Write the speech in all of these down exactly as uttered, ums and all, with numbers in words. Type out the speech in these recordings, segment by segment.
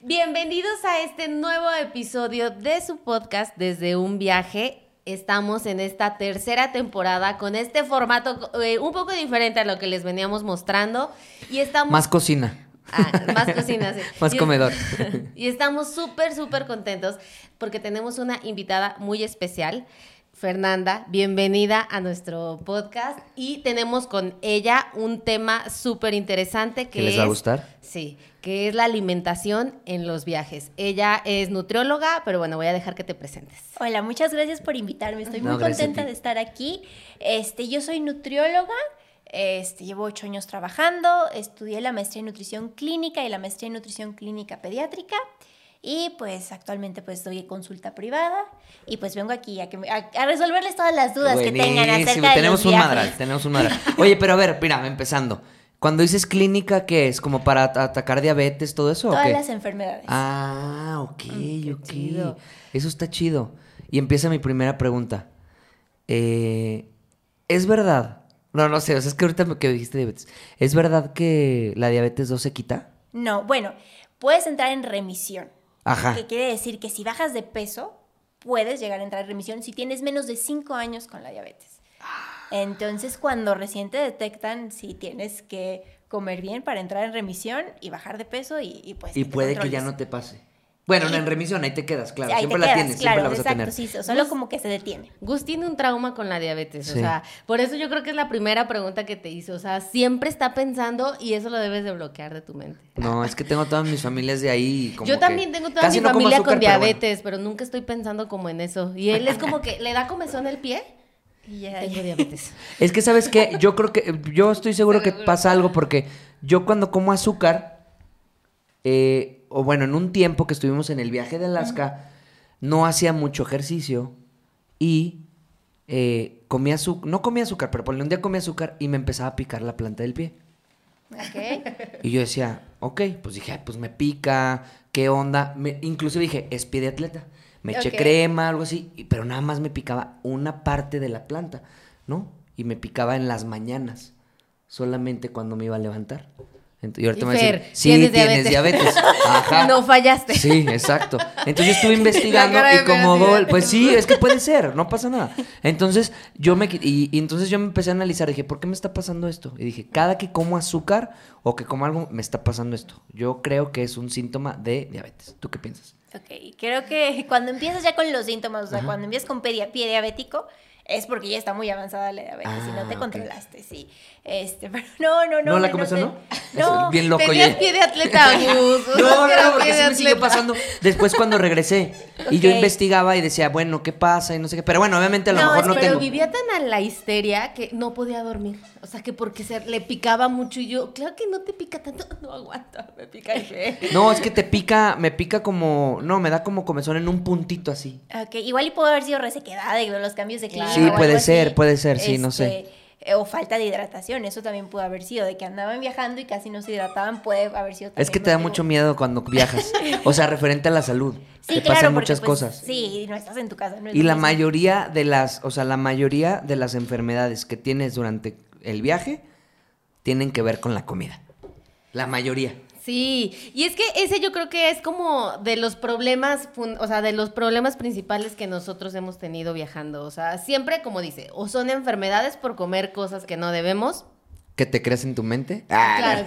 Bienvenidos a este nuevo episodio de su podcast Desde un Viaje. Estamos en esta tercera temporada con este formato eh, un poco diferente a lo que les veníamos mostrando. Y estamos... Más cocina. Ah, más cocina, sí. Más y comedor. Y estamos súper, súper contentos porque tenemos una invitada muy especial. Fernanda, bienvenida a nuestro podcast y tenemos con ella un tema súper interesante que ¿Que les es, va a gustar? Sí, que es la alimentación en los viajes. Ella es nutrióloga, pero bueno, voy a dejar que te presentes. Hola, muchas gracias por invitarme. Estoy No, muy gracias contenta a ti. de estar aquí. Este, yo soy nutrióloga. Este, llevo ocho años trabajando. Estudié la maestría en nutrición clínica y la maestría en nutrición clínica pediátrica. Y pues actualmente pues doy consulta privada y pues vengo aquí a, que me, a, a resolverles todas las dudas que tengan acerca de tenemos los un viajes. madral, tenemos un madral. Oye, pero a ver, mira, empezando. Cuando dices clínica, ¿qué es? ¿Como para at- atacar diabetes, todo eso Todas o qué? las enfermedades. Ah, ok, qué ok. chido. Eso está chido. Y empieza mi primera pregunta. Eh, ¿Es verdad? No, no sé, o sea, es que ahorita me- que dijiste diabetes. ¿Es verdad que la diabetes dos se quita? No, bueno, puedes entrar en remisión. Ajá. Que quiere decir que si bajas de peso, puedes llegar a entrar en remisión si tienes menos de cinco años con la diabetes. Entonces, cuando recién te detectan, sí tienes que comer bien para entrar en remisión y bajar de peso y, y pues Y te puede que controles. ya no te pase. Bueno, Y- no, en remisión, ahí te quedas, claro. Sí, ahí siempre te la quedas, tienes, claro, siempre la vas exacto, a tener. sí, solo como que se detiene. Gus tiene un trauma con la diabetes, Sí. o sea, por eso yo creo que es la primera pregunta que te hizo, o sea, siempre está pensando y eso lo debes de bloquear de tu mente. No, es que tengo todas mis familias de ahí. y como Yo que también tengo toda casi mi no como familia azúcar, con pero bueno. diabetes, pero, nunca estoy pensando como en eso. Y él es como que le da comezón el pie, Y ya, tengo ya. diabetes. Es que, ¿sabes qué? Yo creo que, yo estoy seguro que Seguro. pasa algo porque yo cuando como azúcar, eh, o bueno, en un tiempo que estuvimos en el viaje de Alaska, no hacía mucho ejercicio y eh, comía azúcar, no comía azúcar, pero ponle un día comía azúcar y me empezaba a picar la planta del pie. ¿Ok? Y yo decía, ok, pues dije, "Ay, pues me pica, ¿qué onda?" Me, incluso dije, es pie de atleta. Me eché Ok. crema, algo así, y- pero nada más me picaba una parte de la planta, ¿no? Y me picaba en las mañanas, solamente cuando me iba a levantar. Ent- y ahorita Y me va a decir, Fer, sí, tienes tienes diabetes. Ajá. No fallaste. Sí, exacto. Entonces yo estuve investigando La cara de y como Fer así de- gol, pues sí, es que puede ser, no pasa nada. Entonces yo me qui- y, y entonces yo me empecé a analizar, dije, ¿por qué me está pasando esto? Y dije, cada que como azúcar o que como algo me está pasando esto. Yo creo que es un síntoma de diabetes. ¿Tú qué piensas? Ok, creo que cuando empiezas ya con los síntomas, o sea, Ajá. cuando empiezas con pedia- pie diabético, es porque ya está muy avanzada la diabetes y no Ah, te ok. controlaste, sí. Este, pero no, no, no. ¿No la me- comenzó, te- no? No. Bien loco Tenías ya. pie de atleta, Gus. o sea, No, no, era no, pie porque de sí me siguió atleta. pasando después cuando regresé. Y yo Ok. investigaba y decía, bueno, ¿qué pasa? Y no sé qué. Pero bueno, obviamente a lo No, mejor es- no Pero tengo. vivía tan a la histeria que no podía dormir. O sea, que porque se le picaba mucho y yo, claro que no te pica tanto, no aguanta, me pica el pie. No, es que te pica, me pica como, no, me da como comezón en un puntito así. Ok, igual y pudo haber sido resequedad de los cambios de clima. Sí, o algo puede así. ser, puede ser, sí, no sé. eh, O falta de hidratación, eso también pudo haber sido, de que andaban viajando y casi no se hidrataban, puede haber sido también Es que te da motivo. mucho miedo cuando viajas. O sea, referente a la salud. Sí, te claro, pasan porque, muchas pues, cosas. Sí, no estás en tu casa. No es Y lo la mismo. mayoría de las, o sea, la mayoría de las enfermedades que tienes durante el viaje tienen que ver con la comida. La mayoría. Sí, y es que ese yo creo que es como de los problemas, fun- o sea, de los problemas principales que nosotros hemos tenido viajando. O sea, siempre, como dice, o son enfermedades por comer cosas que no debemos, ¿Que te creas en tu mente? Ah, claro no.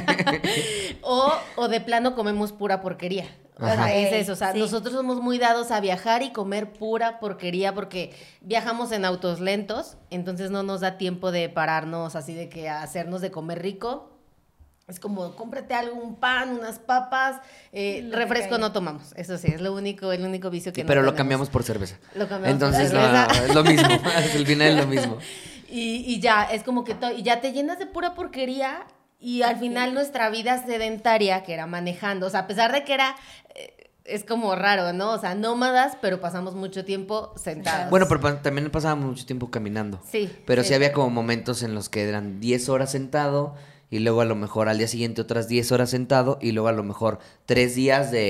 que- o, o de plano comemos pura porquería. O Ajá. sea, es eso. O sea, Sí. nosotros somos muy dados a viajar y comer pura porquería porque viajamos en autos lentos, entonces no nos da tiempo de pararnos así de que a hacernos de comer rico. Es como, cómprate algo, un pan, unas papas, eh, Lo que refresco caiga. no tomamos. Eso sí, es lo único, el único vicio que Sí, no pero lo tenemos. cambiamos por cerveza. Lo cambiamos por Entonces, no, cerveza. no, es lo mismo. Al final es lo mismo. Y, y ya, es como que to- y ya te llenas de pura porquería y al final nuestra vida sedentaria, que era manejando, o sea, a pesar de que era, eh, es como raro, ¿no? O sea, nómadas, pero pasamos mucho tiempo sentados. Bueno, pero pa- también pasábamos mucho tiempo caminando. Sí. Pero sí, sí. había como momentos en los que eran diez horas sentado y luego a lo mejor al día siguiente otras diez horas sentado y luego a lo mejor tres días de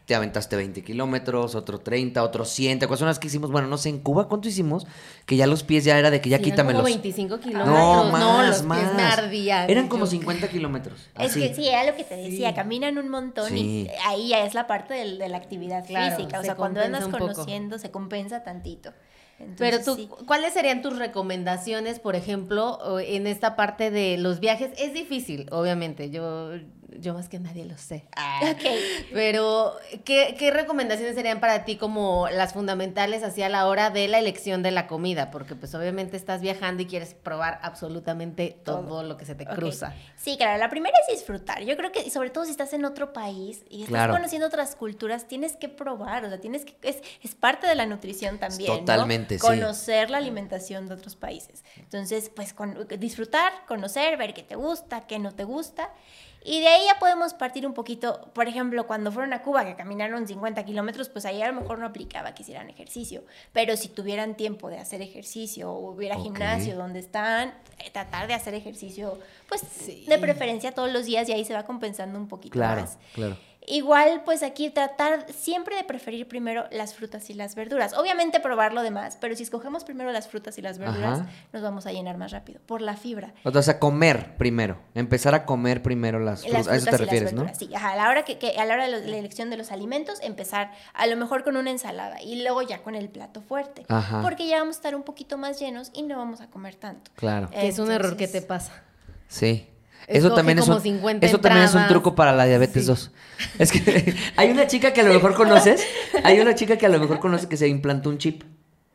te aventaste veinte kilómetros, otro treinta, otro cien. ¿Te acuerdas unas que hicimos? Bueno, no sé, en Cuba, ¿cuánto hicimos? Que ya los pies ya era de que ya Sí, quítamelos. Eran como veinticinco kilómetros. No, No, más, los más. pies me ardían. Eran como Yo- cincuenta kilómetros. Es así. que sí, era lo que te decía, Sí. caminan un montón Sí. y ahí ya es la parte del- de la actividad Claro, física. O se sea, cuando compensa andas un poco. conociendo, se compensa tantito. Entonces, Pero tú, sí. ¿cuáles serían tus recomendaciones, por ejemplo, o en esta parte de los viajes? Es difícil, obviamente, yo, yo más que nadie lo sé. Ah. Ok. Pero, ¿qué, ¿qué recomendaciones serían para ti como las fundamentales hacia la hora de la elección de la comida? Porque pues obviamente estás viajando y quieres probar absolutamente todo, Todo. lo que se te Ok. cruza. Sí, claro, la primera es disfrutar. Yo creo que, sobre todo si estás en otro país y estás Claro. conociendo otras culturas, tienes que probar, o sea, tienes que, es, es parte de la nutrición también, ¿no? Totalmente, sí. Conocer la alimentación de otros países. Entonces, pues, con, disfrutar, conocer, ver qué te gusta, qué no te gusta. Y de ahí ya podemos partir un poquito, por ejemplo, cuando fueron a Cuba, que caminaron cincuenta kilómetros, pues ahí a lo mejor no aplicaba que hicieran ejercicio, pero si tuvieran tiempo de hacer ejercicio o hubiera Ok. gimnasio donde están, eh, tratar de hacer ejercicio, pues Sí. de preferencia todos los días y ahí se va compensando un poquito Claro, más. claro. Igual, pues aquí tratar siempre de preferir primero las frutas y las verduras. Obviamente probar lo demás, pero si escogemos primero las frutas y las verduras, Ajá. nos vamos a llenar más rápido, por la fibra. O sea, comer primero. Empezar a comer primero las frutas. Las A eso te frutas y las refieres, ¿no? verduras, sí. Ajá, a la hora que, que- a la hora de lo- la elección de los alimentos, empezar a lo mejor con una ensalada y luego ya con el plato fuerte. Ajá. Porque ya vamos a estar un poquito más llenos y no vamos a comer tanto. Claro. Que es un error que te Entonces, pasa. Sí. Eso Escoge también, es como un, cincuenta eso también es un entradas. truco para la diabetes Sí. dos. Es que hay una chica que a lo mejor conoces, hay una chica que a lo mejor conoces que se implantó un chip.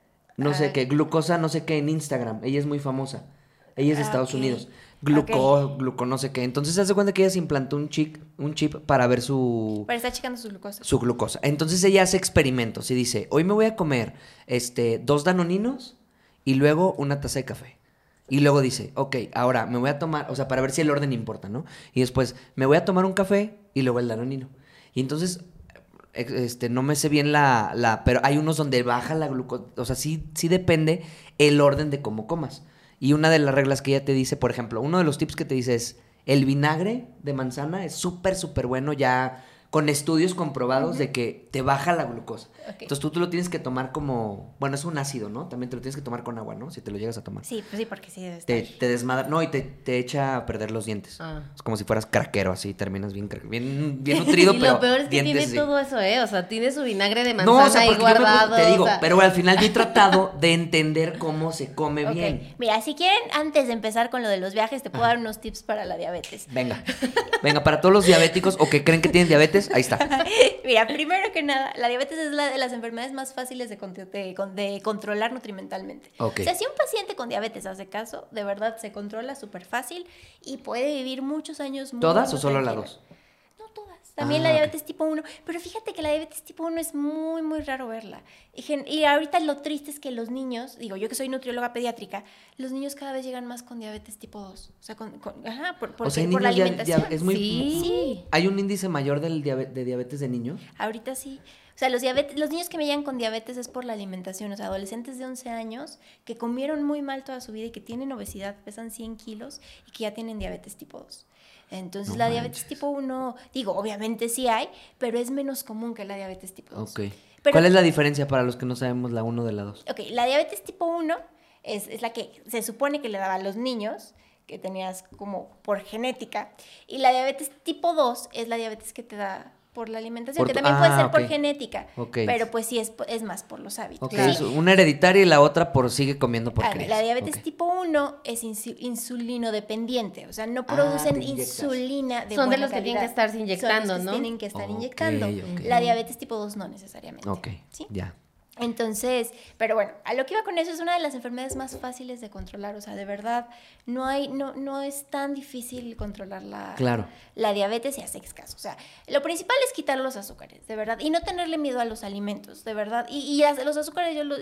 No sé Ah. qué, glucosa, no sé qué, en Instagram. Ella es muy famosa. Ella es de Ah, Estados ok. Unidos. Gluco, gluco, no sé qué. Entonces se hace cuenta que ella se implantó un chip, un chip para ver su, Pero está checando su glucosa. su glucosa. Entonces ella hace experimentos y dice, hoy me voy a comer este, dos danoninos y luego una taza de café. Y luego dice, ok, ahora me voy a tomar, o sea, para ver si el orden importa, ¿no? Y después, me voy a tomar un café y luego el danonino. Y entonces, ex- este, no me sé bien la, la, pero hay unos donde baja la glucosa, o sea, sí, sí depende el orden de cómo comas. Y una de las reglas que ella te dice, por ejemplo, uno de los tips que te dice es, el vinagre de manzana es súper, súper bueno ya con estudios comprobados de que te baja la glucosa. Ok. Entonces tú, tú lo tienes que tomar como, bueno, es un ácido, ¿no? También te lo tienes que tomar con agua, ¿no? Si te lo llegas a tomar. Sí, pues sí, porque sí debe estar. Te, te desmadra, no, y te, te echa a perder los dientes. Ah. Es como si fueras craquero, así, terminas bien, craquero, bien, bien nutrido, Y pero lo peor es que dientes tiene así. todo eso, ¿eh? O sea, tiene su vinagre de manzana No, o sea, ahí porque yo me guardado. acuerdo- te digo, o sea, pero al final yo he tratado de entender cómo se come Ok, bien. mira, si quieren, antes de empezar con lo de los viajes, te puedo dar unos tips para la diabetes. Venga, venga, para todos los diabéticos o que creen que tienen diabetes, ahí está. Mira, primero que nada, la diabetes es la de las enfermedades más fáciles de, con- de- de controlar nutrimentalmente. Ok. O sea, si un paciente con diabetes hace caso, de verdad se controla súper fácil y puede vivir muchos años muy ¿Todas muy o solo la tranquilo. dos? No todas. También Ah, la ok. diabetes tipo uno. Pero fíjate que la diabetes tipo uno es muy, muy raro verla. Y, gen- y ahorita lo triste es que los niños, digo, yo que soy nutrióloga pediátrica, los niños cada vez llegan más con diabetes tipo dos. O sea, con, con- ajá, por, por, O sea, hay por la niños ya- alimentación. ya- es muy- Sí. ¿Hay un índice mayor del diabe- de diabetes de niños? Ahorita sí. O sea, los, diabetes, los niños que me llegan con diabetes es por la alimentación. O sea, adolescentes de once años que comieron muy mal toda su vida y que tienen obesidad, pesan cien kilos y que ya tienen diabetes tipo dos. Entonces, No la diabetes manches. tipo uno, digo, obviamente sí hay, pero es menos común que la diabetes tipo dos. Ok. Pero- ¿Cuál es la diferencia para los que no sabemos la uno de la dos? Ok, la diabetes tipo uno es, es la que se supone que le daba a los niños, que tenías como por genética, y la diabetes tipo dos es la diabetes que te da por la alimentación, Por que tu- también puede ah, ser ok. por genética, Ok. pero pues sí es, es más por los hábitos. Ok, Claro. es una hereditaria y la otra por sigue comiendo Ah, porquerías. la diabetes Ok. tipo uno es insu- insulino dependiente, o sea, no Ah, producen te inyectas. insulina de Son de buena los que tienen calidad. que estarse Son los inyectando, que se ¿no? tienen que estar Ok, inyectando. ok. La diabetes tipo dos no necesariamente. Ok, ¿sí? ya. Entonces, pero bueno, a lo que iba con eso es una de las enfermedades más fáciles de controlar, o sea, de verdad, no hay, no, no es tan difícil controlar la, Claro. la diabetes y hacer caso. O sea, lo principal es quitar los azúcares, de verdad, y no tenerle miedo a los alimentos, de verdad. Y, y a los azúcares yo lo,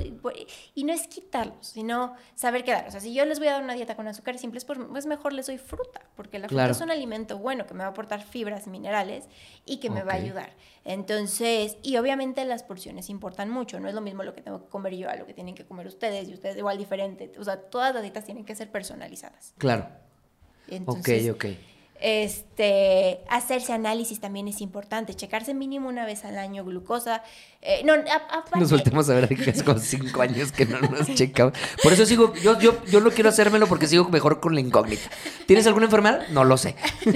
y no es quitarlos, sino saber qué dar. O sea, si yo les voy a dar una dieta con azúcares simples, pues, pues mejor les doy fruta, porque la fruta Claro. es un alimento bueno que me va a aportar fibras, minerales y que me va a Ok. ayudar. Entonces, y obviamente las porciones importan mucho, no es lo mismo lo que tengo que comer yo a lo que tienen que comer ustedes y ustedes igual diferente. O sea, todas las dietas tienen que ser personalizadas. Claro. Entonces, ok, ok. Este, hacerse análisis también es importante, checarse mínimo una vez al año glucosa. Eh, no, a- aparte- Nos voltemos a ver que es como cinco años que no nos checamos. Por eso sigo, yo, yo, yo no quiero hacérmelo porque sigo mejor con la incógnita. ¿Tienes alguna enfermedad? No lo sé. No,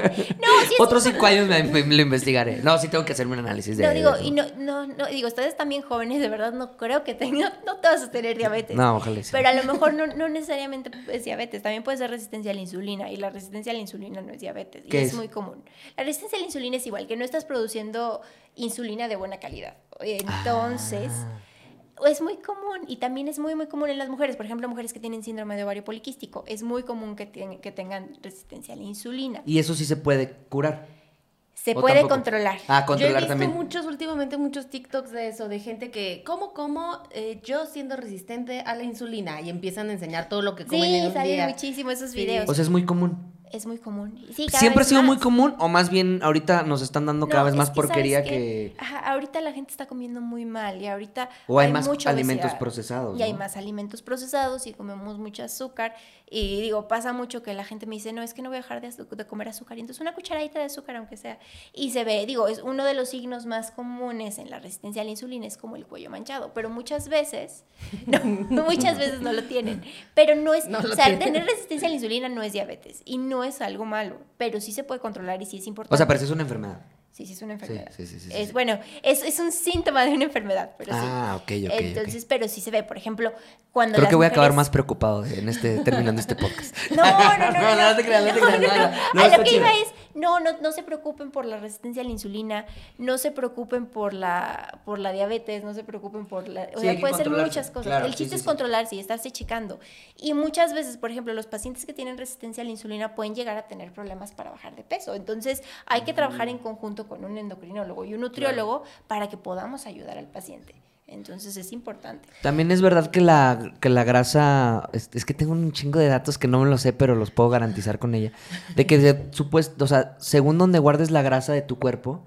sí es Otros cinco años me, me- lo investigaré. No, sí tengo que hacerme un análisis de... No, digo, de- y no, no, no, digo, ustedes también jóvenes, de verdad no creo que tengan, no te vas a tener diabetes. No, ojalá sí. Pero a lo mejor no, no necesariamente es diabetes, también puede ser resistencia a la insulina, y la resistencia a la insulina no es diabetes, y ¿Qué es? es? muy común. La resistencia a la insulina es igual, que no estás produciendo insulina de buena calidad. Entonces... Ah. Es muy común y también es muy, muy común en las mujeres. Por ejemplo, mujeres que tienen síndrome de ovario poliquístico. Es muy común que, ten- que tengan resistencia a la insulina. Y eso sí se puede curar. Se ¿O puede tampoco? controlar. Ah, Yo he controlar visto también. muchos, últimamente muchos TikToks de eso, de gente que, ¿cómo, cómo eh, yo siendo resistente a la insulina? Y empiezan a enseñar todo lo que comen en Sí, un salen día. muchísimo esos Sí. videos. O sea, es muy común. Es muy común. Sí, cada ¿Siempre ha vez sido muy más. común o más bien ahorita nos están dando cada No, vez es más que porquería ¿sabes que... qué? Ajá, ahorita la gente está comiendo muy mal y ahorita O hay más mucha alimentos obesidad. procesados, Y hay ¿no? más alimentos procesados y comemos mucho azúcar. Y digo, pasa mucho que la gente me dice, no, es que no voy a dejar de, azu- de comer azúcar. Y entonces una cucharadita de azúcar, aunque sea. Y se ve, digo, es uno de los signos más comunes en la resistencia a la insulina, es como el cuello manchado. Pero muchas veces, no, muchas veces no lo tienen. Pero no es, No lo o sea, tienen. tener resistencia a la insulina no es diabetes y no es algo malo, pero sí se puede controlar y sí es importante. O sea, pero sí es una enfermedad. Sí, sí es una enfermedad. sí, sí, sí, es sí. bueno, es, es un síntoma de una enfermedad, pero sí. Ah, ok, ok, ok. Entonces, pero sí se ve, por ejemplo, cuando Creo las que voy a acabar mujeres- más preocupado en este, terminando este podcast. No, no, no, no, No, no, no te creas, no te creas, no, no, no, A está lo que chido. iba es, no, no, no se preocupen por la resistencia a la insulina, no se preocupen por la, por la diabetes, no se preocupen por la, o Sí, hay sea, que puede ser controlarse, muchas cosas. claro, El sí, chiste sí, es sí. controlarse y estarse checando. Y muchas veces, por ejemplo, los pacientes que tienen resistencia a la insulina pueden llegar a tener problemas para bajar de peso. Entonces, hay que trabajar en conjunto con un endocrinólogo y un nutriólogo para que podamos ayudar al paciente. Entonces es importante. También es verdad que la, que la grasa, es, es que tengo un chingo de datos que no me lo sé, pero los puedo garantizar con ella. De que de, supuesto, o sea, según donde guardes la grasa de tu cuerpo,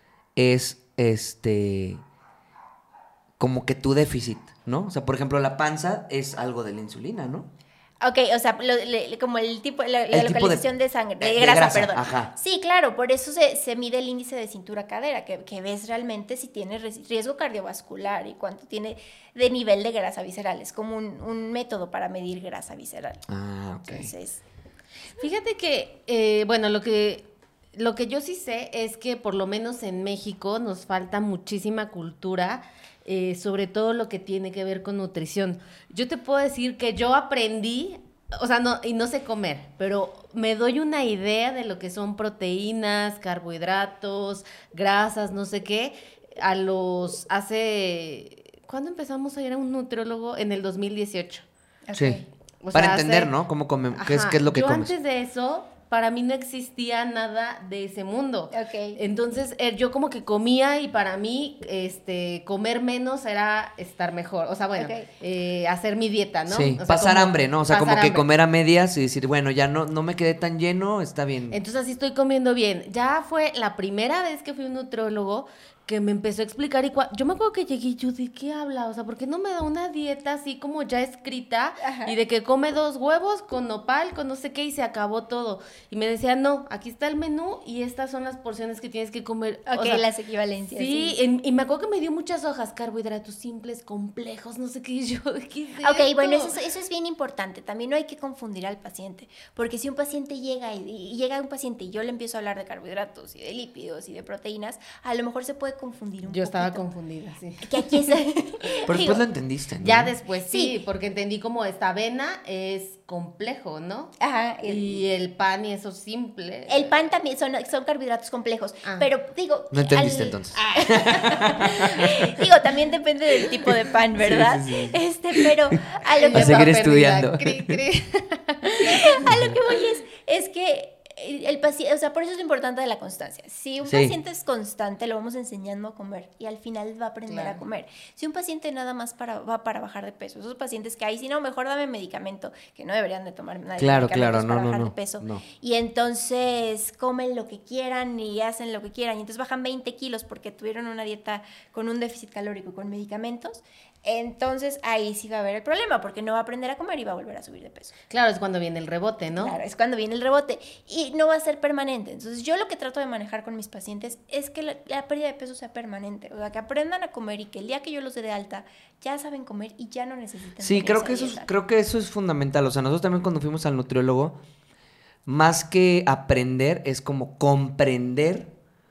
es este como que tu déficit, ¿no? O sea, por ejemplo, la panza es algo de la insulina, ¿no? Ok, o sea, lo- le- como el tipo, la, la El tipo de- localización de, sangre, de, de grasa, grasa, perdón. ajá. Sí, claro, por eso se, se mide el índice de cintura-cadera, que, que ves realmente si tiene res- riesgo cardiovascular y cuánto tiene de nivel de grasa visceral. Es como un, un método para medir grasa visceral. Ah, ok. Entonces, Fíjate que, eh, bueno, lo que, lo que yo sí sé es que por lo menos en México nos falta muchísima cultura, eh, sobre todo lo que tiene que ver con nutrición. Yo te puedo decir que yo aprendí, o sea, no, y no sé comer, pero me doy una idea de lo que son proteínas, carbohidratos, grasas, no sé qué, a los, hace, ¿cuándo empezamos a ir a un nutriólogo? En el dos mil dieciocho. ok. Sí. O Para sea, entender, hace- ¿no? Cómo comemos, qué es, Ajá. qué es lo que yo comes. antes de eso, para mí no existía nada de ese mundo. Ok. Entonces, eh, yo como que comía y para mí, este, comer menos era estar mejor. O sea, bueno, Ok. eh, hacer mi dieta, ¿no? Sí, O sea, pasar como hambre, ¿no? O sea, como pasar que hambre. comer a medias y decir, bueno, ya no, no me quedé tan lleno, está bien. Entonces así estoy comiendo bien. Ya fue la primera vez que fui a un nutriólogo que me empezó a explicar y cua- yo me acuerdo que llegué y yo, ¿de qué habla? O sea, ¿por qué no me da una dieta así como ya escrita Ajá. y de que come dos huevos con nopal, con no sé qué y se acabó todo? Y me decía, no, aquí está el menú y estas son las porciones que tienes que comer. Ok, O sea, las equivalencias. Sí, Sí. en- y me acuerdo que me dio muchas hojas, carbohidratos simples, complejos, no sé qué, y yo, ¿de qué es Ok, esto? bueno, eso, es- eso es bien importante. También no hay que confundir al paciente, porque si un paciente llega y, y llega un paciente y yo le empiezo a hablar de carbohidratos y de lípidos y de proteínas, a lo mejor se puede confundir un Yo estaba poquito. confundida, sí. Que aquí es... Pero después lo entendiste, ¿no? Ya después sí, Sí. porque entendí como esta avena es complejo, ¿no? Ajá, el, Y el pan y eso simple. el pan también son, son carbohidratos complejos, Ah. pero digo... No entendiste al- entonces. Digo, también depende del tipo de pan, ¿verdad? Sí, sí, sí. Este, pero a lo Yo que A seguir estaba estudiando. Cri, cri. a lo que voy es, es que el paciente, o sea, por eso es lo importante de la constancia. Si un Sí. paciente es constante, lo vamos enseñando a comer y al final va a aprender Claro. a comer. Si un paciente nada más para, va para bajar de peso, esos pacientes que hay, si no, mejor dame medicamento, que no deberían de tomar nada de Claro, medicamentos claro, no, para no, bajar no, de peso. no. Y entonces comen lo que quieran y hacen lo que quieran y entonces bajan veinte kilos porque tuvieron una dieta con un déficit calórico y con medicamentos. entonces ahí sí va a haber el problema, porque no va a aprender a comer y va a volver a subir de peso. Claro, es cuando viene el rebote, ¿no? Claro, es cuando viene el rebote y no va a ser permanente. Entonces yo lo que trato de manejar con mis pacientes es que la, la pérdida de peso sea permanente, o sea, que aprendan a comer y que el día que yo los dé de alta ya saben comer y ya no necesitan. Sí, creo que eso es, creo que eso es fundamental. O sea, nosotros también cuando fuimos al nutriólogo, más que aprender, es como comprender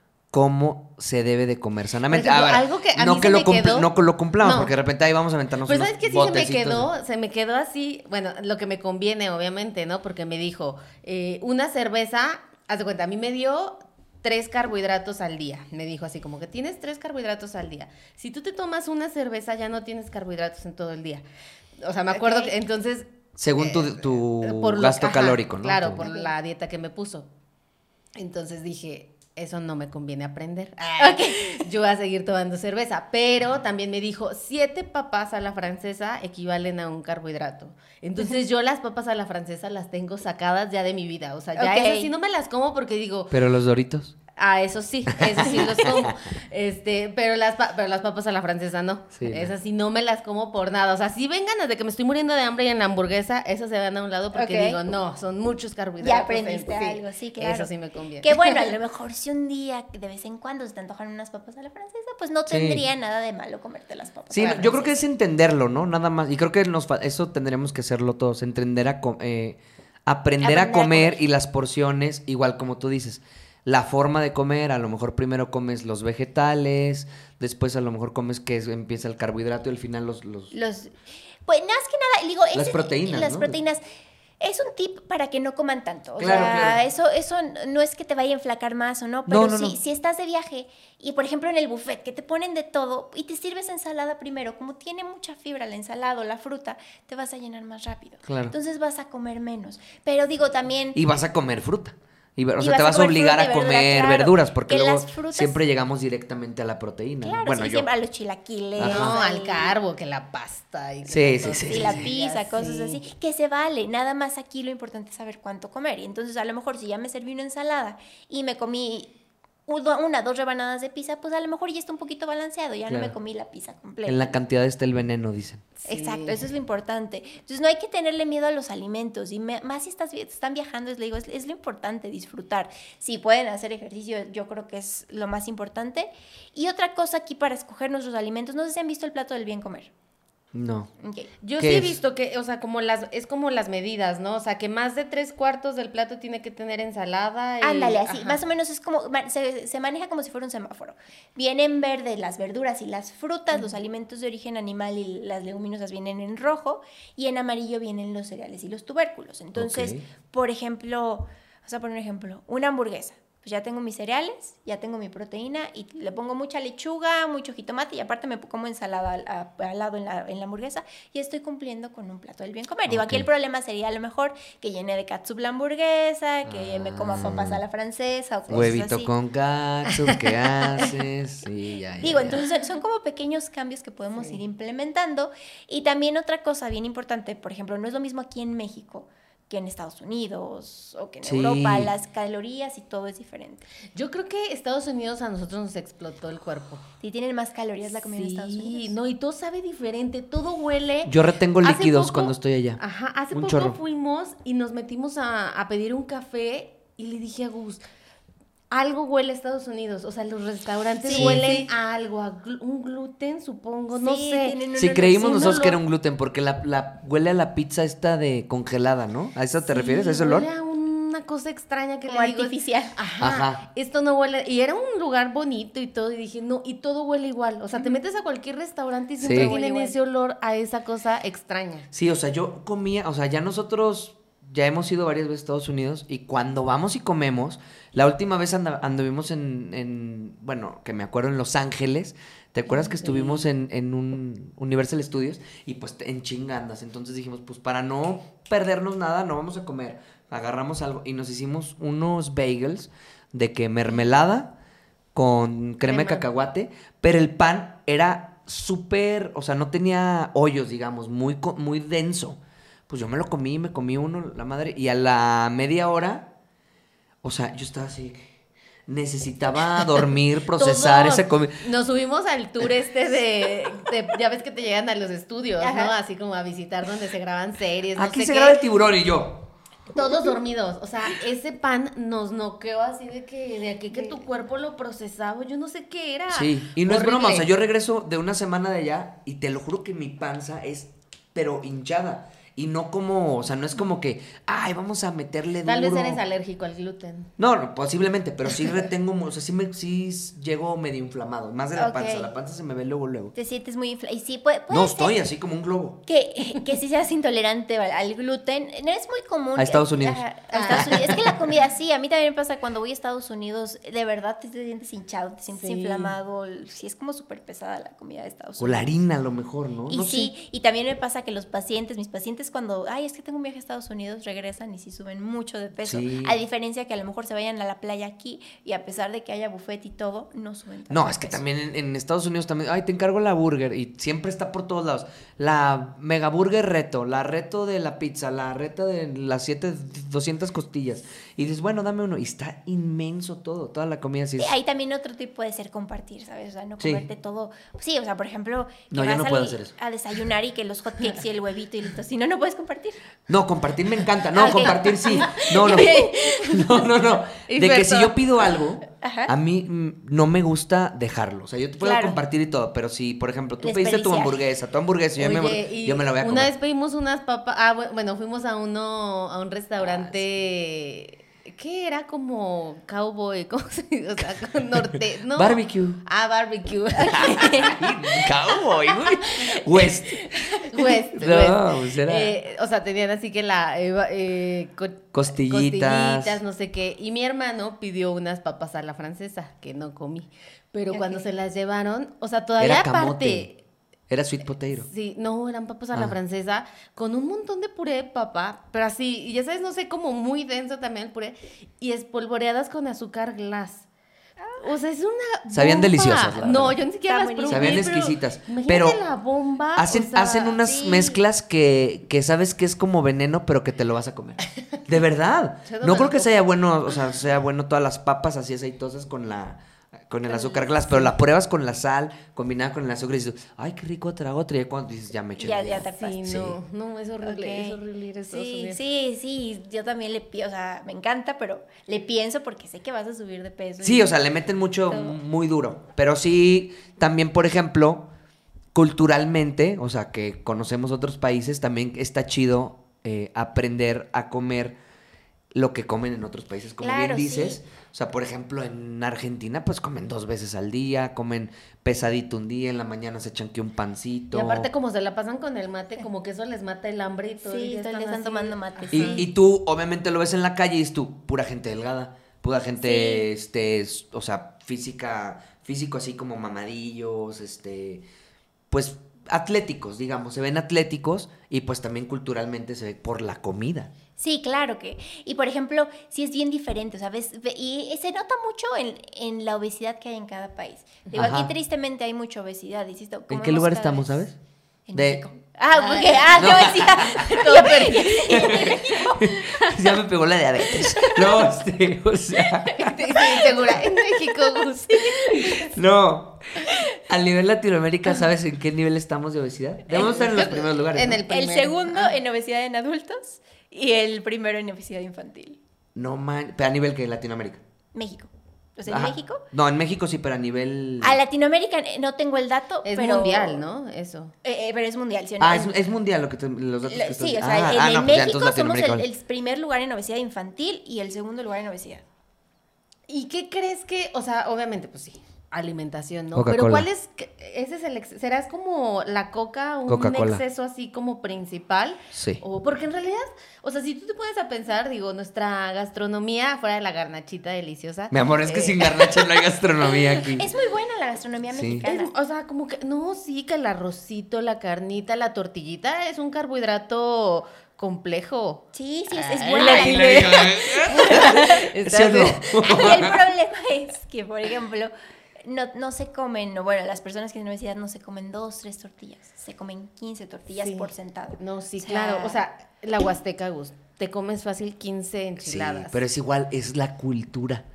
cómo se debe de comer sanamente. Por ejemplo, a ver, algo que a no mí que se lo me cumpl- quedó- no que lo cumplamos, No. porque de repente ahí vamos a aventarnos Pues unos sabes que sí se me botecitos. quedó, se me quedó así, bueno, lo que me conviene obviamente, ¿no? Porque me dijo, eh, una cerveza, haz de cuenta, a mí me dio tres carbohidratos al día, me dijo así como que tienes tres carbohidratos al día. Si tú te tomas una cerveza ya no tienes carbohidratos en todo el día. O sea, me acuerdo Ok. que entonces... Según tu, tu por lo- gasto ajá, calórico, ¿no? Claro, Tu- por Ok. la dieta que me puso. Entonces dije, eso no me conviene aprender. Ah, yo voy a seguir tomando cerveza. Pero también me dijo, siete papas a la francesa equivalen a un carbohidrato. Entonces yo las papas a la francesa las tengo sacadas ya de mi vida. O sea, ya Ok. esas sí no me las como porque digo, Pero los Doritos. ah, eso sí, eso sí los como. Este, pero las, pa- pero las papas a la francesa no. Sí, no. Esas sí no me las como por nada. O sea, si vengan desde que me estoy muriendo de hambre y en la hamburguesa, esas se van a un lado porque Ok. digo, no, son muchos carbohidratos. Ya aprendiste Sí, algo, sí, claro. Eso sí me conviene. Que bueno, a lo mejor si un día de vez en cuando se te antojan unas papas a la francesa, pues no Sí. tendría nada de malo comerte las papas. Sí, a la yo creo que es francesa. entenderlo, ¿no? Nada más. Y creo que nos fa- eso tendremos que hacerlo todos. Entender a co- eh, aprender, Aprender a a comer comer. y las porciones, igual como tú dices. La forma de comer, a lo mejor primero comes los vegetales, después a lo mejor comes que es- empieza el carbohidrato y al final los... los... Los, pues más que nada, digo, Las ese- proteínas, Las ¿no? proteínas. Es un tip para que no coman tanto. O Claro, sea, claro. eso, eso no es que te vaya a enflacar más o no, pero No, no, sí, no. si estás de viaje y, por ejemplo, en el buffet, que te ponen de todo y te sirves ensalada primero, como tiene mucha fibra la ensalada o la fruta, te vas a llenar más rápido. Claro. Entonces vas a comer menos. Pero digo también... Y vas a comer fruta. Y, ver- o Y sea, vas te a vas a comer obligar fruta y a verdura, comer claro. verduras, porque Que luego las frutas- siempre llegamos directamente a la proteína. ¿no? Claro, Bueno, sí, yo. siempre a los chilaquiles. Ajá. No, al al- carbo, que la pasta y que Sí, la sí, sí, Sí, la tortilla, pizza, cosas sí. así, que se vale. Nada más aquí lo importante es saber cuánto comer. Y entonces a lo mejor si ya me serví una ensalada y me comí uno- una, dos rebanadas de pizza, pues a lo mejor ya está un poquito balanceado, ya no Claro. me comí la pizza completa. En la cantidad está el veneno, dicen. Sí. Exacto, eso es lo importante. Entonces no hay que tenerle miedo a los alimentos y me- más si estás, vi- están viajando, es, le digo, es, es lo importante, disfrutar. Si pueden hacer ejercicio, yo creo que es lo más importante. Y otra cosa aquí para escoger nuestros alimentos, no sé si han visto el plato del bien comer. No. Ok. Yo ¿Qué sí he es? visto que, o sea, como las, es como las medidas, ¿no? O sea, que más de tres cuartos del plato tiene que tener ensalada. Y, Ándale, así, ajá. más o menos es como, ma- se, se maneja como si fuera un semáforo. Vienen en verde las verduras y las frutas, los alimentos de origen animal y las leguminosas vienen en rojo, y en amarillo vienen los cereales y los tubérculos. Entonces, Ok. por ejemplo, vamos a poner un ejemplo, una hamburguesa. Pues ya tengo mis cereales, ya tengo mi proteína y le pongo mucha lechuga, mucho jitomate y aparte me como ensalada al, a- al lado en la, en la hamburguesa y estoy cumpliendo con un plato del bien comer. Digo, aquí Ok. el problema sería a lo mejor que llene de catsup la hamburguesa, que me coma papas a la francesa o cosas Huevito así. con catsup, ¿qué haces? Sí, ya, ya, Digo, ya. entonces son- son como pequeños cambios que podemos ir implementando. Y también otra cosa bien importante, por ejemplo, no es lo mismo aquí en México que en Estados Unidos o que en Sí. Europa, las calorías y todo es diferente. Yo creo que Estados Unidos a nosotros nos explotó el cuerpo. Y tienen más calorías la comida en Estados Sí, Unidos. no, y todo sabe diferente, todo huele. Yo retengo Hace líquidos poco- cuando estoy allá. Ajá, hace Un poco chorro. fuimos y nos metimos a, a pedir un café y le dije a Gus, algo huele a Estados Unidos, o sea, los restaurantes Sí, huelen sí. a algo, a glu- un gluten, supongo, no Sí, sé. tienen Sí, un- creímos sí, nosotros no que lo- era un gluten, porque la, la huele a la pizza esta de congelada, ¿no? ¿A eso te Sí, refieres? ¿A ese olor? huele a una cosa extraña que como le digo. artificial. Ajá, Ajá. esto no huele, y era un lugar bonito y todo, y dije, no, y todo huele igual, o sea, te metes a cualquier restaurante y siempre Sí. tienen Huele igual. ese olor a esa cosa extraña. Sí, o sea, yo comía, o sea, ya nosotros ya hemos ido varias veces a Estados Unidos y cuando vamos y comemos, la última vez anda- anduvimos en, en, bueno, que me acuerdo en Los Ángeles, ¿te acuerdas que Sí. estuvimos en, en un Universal Studios? Y pues en chingandas, entonces dijimos, pues para no perdernos nada, no vamos a comer, agarramos algo y nos hicimos unos bagels de que mermelada con crema de Crema. cacahuate, pero el pan era súper, o sea, no tenía hoyos, digamos, muy, co- muy denso. Pues yo me lo comí, me comí uno, la madre, y a la media hora, o sea, yo estaba así, necesitaba dormir, procesar Todos ese comida. Nos subimos al tour este de, de- ya ves que te llegan a los estudios, Ajá. ¿no? Así como a visitar donde se graban series, no Aquí sé se qué. graba el tiburón y yo. Todos dormidos, o sea, ese pan nos noqueó así de que de aquí que tu cuerpo lo procesaba, yo no sé qué era. Sí, y no es Horrible. broma, o sea, yo regreso de una semana de allá y te lo juro que mi panza es, pero hinchada. Y no como, o sea, no es como que, ay, vamos a meterle duro. Tal vez eres alérgico al gluten. No, no, posiblemente, pero sí retengo, mu- o sea, sí, me, sí llego medio inflamado, más de la Ok. panza, la panza se me ve luego, luego. Te sientes muy infla... Y sí, puede, puede No, ser estoy así como un globo. que, que si seas intolerante al, al gluten. No es muy común. A Estados Unidos. Ajá, a Estados Unidos. Es que la comida, sí, a mí también me pasa cuando voy a Estados Unidos, de verdad te, te sientes hinchado, te sientes Sí. inflamado. Sí, es como súper pesada la comida de Estados O Unidos. la harina a lo mejor, ¿no? Y No sí, sé. y también me pasa que los pacientes, mis pacientes cuando, ay, es que tengo un viaje a Estados Unidos, regresan y sí suben mucho de peso. Sí. A diferencia que a lo mejor se vayan a la playa aquí y a pesar de que haya buffet y todo, no suben tanto No, de es que peso. también en, en Estados Unidos también, ay, te encargo la burger y siempre está por todos lados. La mega burger reto, la reto de la pizza, la reta de las siete, doscientas costillas. Y dices, bueno, dame uno. Y está inmenso todo, toda la comida así. Sí, es- ahí también otro tipo puede ser compartir, ¿sabes? O sea, no Sí. comerte todo. Sí, o sea, por ejemplo, que No, yo vas no al- puedo hacer eso. a desayunar y que los hotcakes y el huevito y el tocino no puedes compartir. No, compartir me encanta. No, Ok. compartir sí. No, no. No, no, no. De que si yo pido algo, Ajá. a mí mm, no me gusta dejarlo. O sea, yo te puedo Claro. compartir y todo, pero si, por ejemplo, tú pediste tu Desperdiciar. hamburguesa, tu hamburguesa, yo, me, Oye, y yo me la voy a comer. una vez pedimos unas papas, ah, bu- bueno, fuimos a uno, a un restaurante, ¿qué era? Como cowboy, ¿cómo se dice? O sea, con norte, ¿no? Barbecue. Ah, barbecue. Cowboy, güey. West. West, No, West. pues era- Eh, o sea, tenían así que la eh, va- eh, co- Costillitas. costillitas, no sé qué. Y mi hermano pidió unas papas a la francesa, que no comí. Pero cuando Ok. se las llevaron, o sea, todavía Era aparte. camote. Era sweet potato. Sí, no, eran papas a la Ah. francesa con un montón de puré de papa, pero así, y ya sabes, no sé, como muy denso también el puré, y espolvoreadas con azúcar glass. O sea, es una Sabían bomba. deliciosas, la No, verdad. yo ni siquiera Está las probé. Sabían pero exquisitas, imagínate pero la bomba. Hacen, o sea, hacen unas sí. mezclas que, que sabes que es como veneno, pero que te lo vas a comer. De verdad. Se No toma creo el que coco. sea bueno, o sea, sea bueno todas las papas así aceitosas con la con el azúcar glass, pero la pruebas con la sal, combinada con el azúcar y dices, ay, qué rico, trago otra. Y cuando dices, ya me eché. Ya, de- ya te Sí, pasaste. no, no, es horrible, Ok. es horrible ir a Estados Sí, Unidos. sí, sí, yo también le pienso, o sea, me encanta, pero le pienso porque sé que vas a subir de peso. Sí, y- o sea, le meten mucho, Todo. muy duro. Pero sí, también, por ejemplo, culturalmente, o sea, que conocemos otros países, también está chido eh, aprender a comer lo que comen en otros países, como Claro, bien dices. sí. O sea, por ejemplo, en Argentina, pues comen dos veces al día, comen pesadito un día, en la mañana se echan que un pancito. Y aparte, como se la pasan con el mate, como que eso les mata el hambre y todo. el Sí, día todo el día están están así. tomando mate, Y, sí. y tú, obviamente, lo ves en la calle y es tú, pura gente delgada, pura gente, Sí. este, s- o sea, física, físico así como mamadillos, este, pues atléticos, digamos, se ven atléticos y pues también culturalmente se ve por la comida. Sí, claro que. Y por ejemplo, sí es bien diferente, ¿sabes? Ve- Y se nota mucho en, en la obesidad que hay en cada país. Digo, Ajá. aquí tristemente hay mucha obesidad. Y sí, ¿En qué comemos lugar cada estamos, vez. sabes? En De- México. Ah, porque, ah, No. yo decía. Todo perdido. Ya me pegó la diabetes. No, este, o sea, Sí, segura. En México, Gus. no. Al nivel Latinoamérica, ¿sabes en qué nivel estamos de obesidad? Debemos estar en los primeros lugares. En ¿no? el El primero. segundo Ah. en obesidad en adultos y el primero en obesidad infantil. No, man, pero a nivel que Latinoamérica. México. O sea, en Ajá. México. No, en México sí, pero a nivel. A Latinoamérica eh, no tengo el dato, Es pero... mundial, ¿no? Eso. Eh, eh, pero es mundial, ¿sí o no? Ah, es, es mundial lo que te- los datos Lo- que estás- Sí, o sea, Ah, en, ah, en no, pues ya, México entonces somos el, Latinoamérica. el primer lugar en obesidad infantil y el segundo lugar en obesidad. ¿Y qué crees que, o sea, obviamente, pues sí, alimentación, ¿no? Coca-Cola. Pero ¿cuál es, que- ese es el, ex- será como la coca un Coca-Cola. exceso así como principal? Sí. O porque en realidad, o sea, si tú te pones a pensar, digo, nuestra gastronomía, fuera de la garnachita deliciosa. Mi amor, es que eh, sin garnacha no hay gastronomía aquí. Es muy buena la gastronomía Sí. mexicana. es- o sea, como que, no, sí, que el arrocito, la carnita, la tortillita es un carbohidrato complejo. Sí, sí, es, es Ay, buena. la la- que le digo, ¿Sí o no? Aquí el problema es que, por ejemplo, no, no se comen, o bueno, las personas que tienen obesidad no se comen dos, tres tortillas, se comen quince tortillas Sí. por sentado. No, sí, O sea, claro. O sea, la Huasteca, Gus, te comes fácil quince Sí, enchiladas. pero es igual, es la cultura.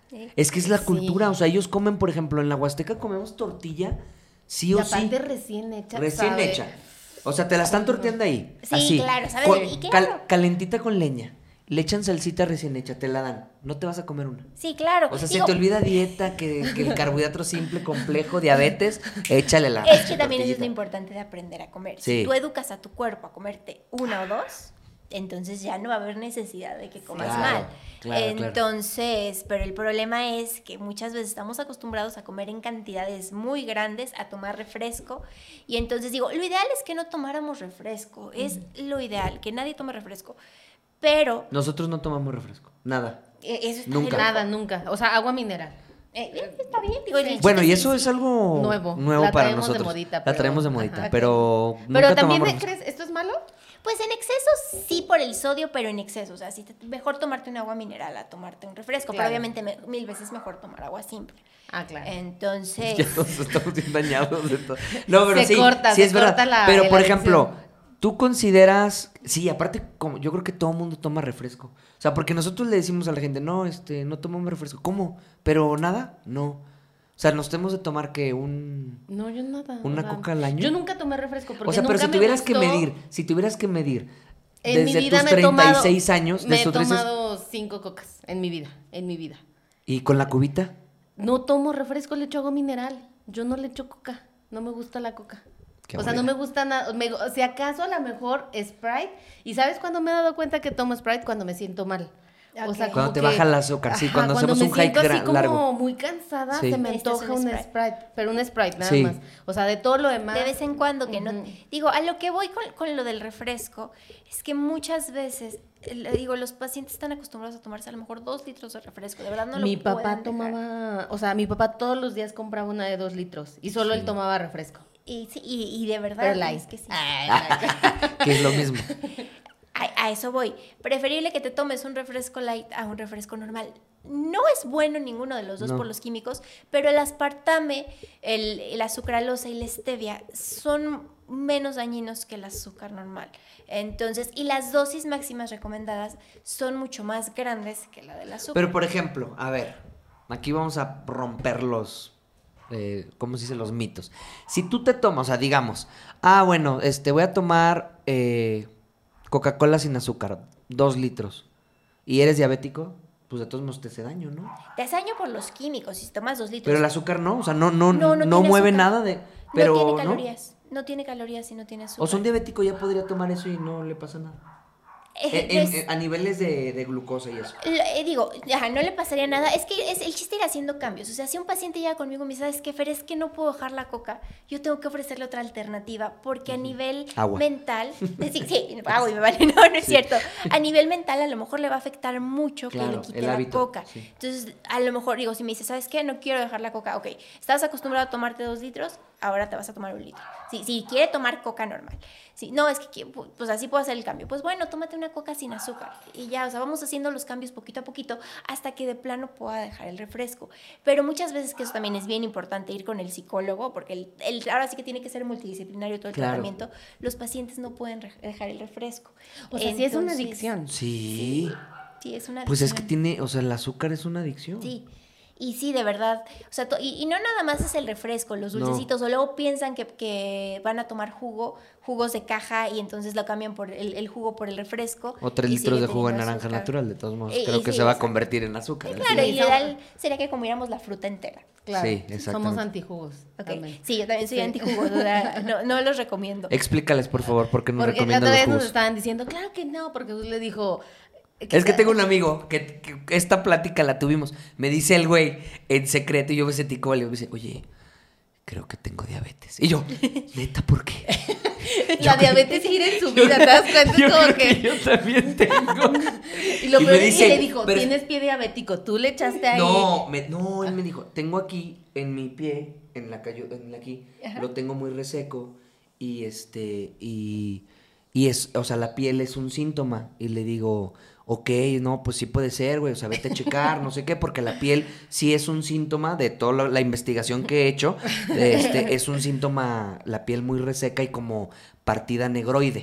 Sí. Es que es la Sí. cultura, o sea, ellos comen, por ejemplo, en la Huasteca comemos tortilla, sí Y o sí. aparte recién hecha, Recién ¿sabe? hecha. O sea, te la están torteando ahí. Sí, así, claro, ¿sabes? con- Y claro. cal- calentita con leña. Le echan salsita recién hecha, te la dan. No te vas a comer una. Sí, claro. O sea, Digo, se te olvida dieta, que, que el carbohidrato simple, complejo, diabetes, échale la es que también eso es tortillita. lo importante de aprender a comer. Sí. Si tú educas a tu cuerpo a comerte una o dos, entonces ya no va a haber necesidad de que comas Claro, mal. claro, claro. Entonces, pero el problema es que muchas veces estamos acostumbrados a comer en cantidades muy grandes, a tomar refresco, y entonces digo, lo ideal es que no tomáramos refresco, es lo ideal, que nadie tome refresco, pero Nosotros no tomamos refresco, nada. eh, eso está Nunca. de loco. Nada, nunca. O sea, agua mineral. Eh, eh, está bien, digo, el chiste Bueno, y es- eso es algo Nuevo. nuevo La para traemos de nosotros. modita, La pero- traemos de modita, ajá. pero Pero nunca también, tomamos ¿me refresco. crees? ¿Esto es malo? Pues en exceso sí por el sodio, pero en exceso. O sea, si te- mejor tomarte un agua mineral a tomarte un refresco. Claro. Pero obviamente me- mil veces mejor tomar agua simple. Ah, claro. Entonces, Ya todos estamos bien dañados de todo. No, pero Se sí, corta, sí se es verdad. corta la- pero, la por ejemplo, adicción. tú consideras... Sí, aparte, como yo creo que todo el mundo toma refresco. O sea, porque nosotros le decimos a la gente, no, este, no tomamos refresco. ¿Cómo? ¿Pero nada? No. O sea, nos tenemos de tomar que un... No, yo nada. ¿Una o sea, coca al año? Yo nunca tomé refresco porque O sea, pero nunca si me tuvieras que gustó. medir, si tuvieras que medir En mi desde vida tus me he tomado, treinta y seis años, me desde he tus treinta y seis tomado cinco cocas en mi vida, en mi vida. y con la cubita, No tomo refresco, le echo agua mineral. Yo no le echo coca. No me gusta la coca. Qué o sea, no aburrida. me gusta nada. Me- si acaso a lo mejor Sprite. ¿Y sabes cuándo me he dado cuenta que tomo Sprite? Cuando me siento mal. O sea, Ok. como Cuando te que- baja el azúcar, sí, cuando hacemos me un hike siento así gra- como largo. muy cansada, Sí. se me Este es antoja un un Sprite. Sprite. Pero un Sprite nada Sí. más. O sea, de todo lo demás. de vez en cuando que no... Ujú. Digo, a lo que voy con, con lo del refresco es que muchas veces, eh, le digo, los pacientes están acostumbrados a tomarse a lo mejor dos litros de refresco. De verdad no lo Mi pueden papá dejar. tomaba, o sea, mi papá todos los días compraba una de dos litros y solo Sí. él tomaba refresco. Y, sí, y, y de verdad Pero light. es que sí. Que es lo mismo. A, a eso voy. Preferible que te tomes un refresco light a un refresco normal. No es bueno ninguno de los dos No. por los químicos, pero el aspartame, el, la sucralosa y la stevia son menos dañinos que el azúcar normal. Entonces, y las dosis máximas recomendadas son mucho más grandes que la del azúcar. Pero por ejemplo, a ver, aquí vamos a romper los, eh, ¿cómo se dice? Los mitos. Si tú te tomas, o sea, digamos, ah, bueno, este, voy a tomar eh, Coca-Cola sin azúcar, dos litros, y eres diabético, pues de todos modos te hace daño, ¿no? Te hace daño por los químicos, si tomas dos litros. Pero el azúcar no, o sea, no, no, No, no, no tiene mueve azúcar. nada de, pero, no tiene ¿no? calorías. No tiene calorías y no tiene azúcar. O sea, un diabético ya podría tomar eso y no le pasa nada. Eh, En- en- es- en- a niveles de, de glucosa y eso. Lo- eh, digo, ya, no le pasaría nada. Es que es el chiste ir haciendo cambios. O sea, si un paciente llega conmigo y me dice, ¿sabes qué, Fer? Es que no puedo dejar la coca. Yo tengo que ofrecerle otra alternativa porque a nivel Agua. mental... eh, Sí, sí, agua y me vale. No, no es cierto. A nivel mental a lo mejor le va a afectar mucho que Claro, le quite el la hábito, coca. sí. Entonces, a lo mejor, digo, si me dice, ¿sabes qué? No quiero dejar la coca. Ok, estás acostumbrado a tomarte dos litros, ahora te vas a tomar un litro. Si, si quiere tomar coca normal. Si, no, es que, qui- pues así puedo hacer el cambio. Pues bueno, tómate una coca sin azúcar. Y ya, o sea, vamos haciendo los cambios poquito a poquito hasta que de plano pueda dejar el refresco. Pero muchas veces que eso también es bien importante, ir con el psicólogo, porque el, el- ahora sí que tiene que ser multidisciplinario todo el Claro. tratamiento. Los pacientes no pueden re- dejar el refresco. O sea, sí es una Entonces, adicción. Sí. Sí, es una Pues es que adicción. tiene, o sea, el azúcar es una adicción. Sí. Y sí, de verdad. O sea, to- y, y no nada más es el refresco, los No. dulcecitos. O luego piensan que, que van a tomar jugo, jugos de caja, y entonces lo cambian por el, el jugo por el refresco. O tres y litros sigue de jugo de teniendo naranja azúcar. natural, de todos modos. Y- Creo y que sí, se va a exacto. convertir en azúcar. Sí, claro, Sí, y no. ideal sería que comiéramos la fruta entera. Claro. Sí, exactamente. Somos antijugos. Ok. también. Sí, yo también soy Sí. antijugos, o sea, no, no los recomiendo. Explícales, por favor, por qué nos Porque la recomiendan otra los vez nos jugos. estaban diciendo, claro que no, porque Gus le dijo... Es que tengo un amigo que, que esta plática la tuvimos. Me dice el güey en secreto y yo me sentí como le me dice, oye, creo que tengo diabetes. Y yo, neta, ¿por qué? La Yo- diabetes gira en su vida, ¿te das cuenta? Yo Es como creo que que... yo también tengo. Y lo Y peor me es dice, que le dijo, pero- tienes pie diabético, tú le echaste ahí. No, me- no, él me dijo, tengo aquí en mi pie, en la calle, en la aquí, Ajá. lo tengo muy reseco y este, y, y es, o sea, la piel es un síntoma. Y le digo, ok, no, pues sí puede ser, güey, o sea, vete a checar, no sé qué, porque la piel sí es un síntoma de toda la, la investigación que he hecho, este, es un síntoma, la piel muy reseca y como partida negroide.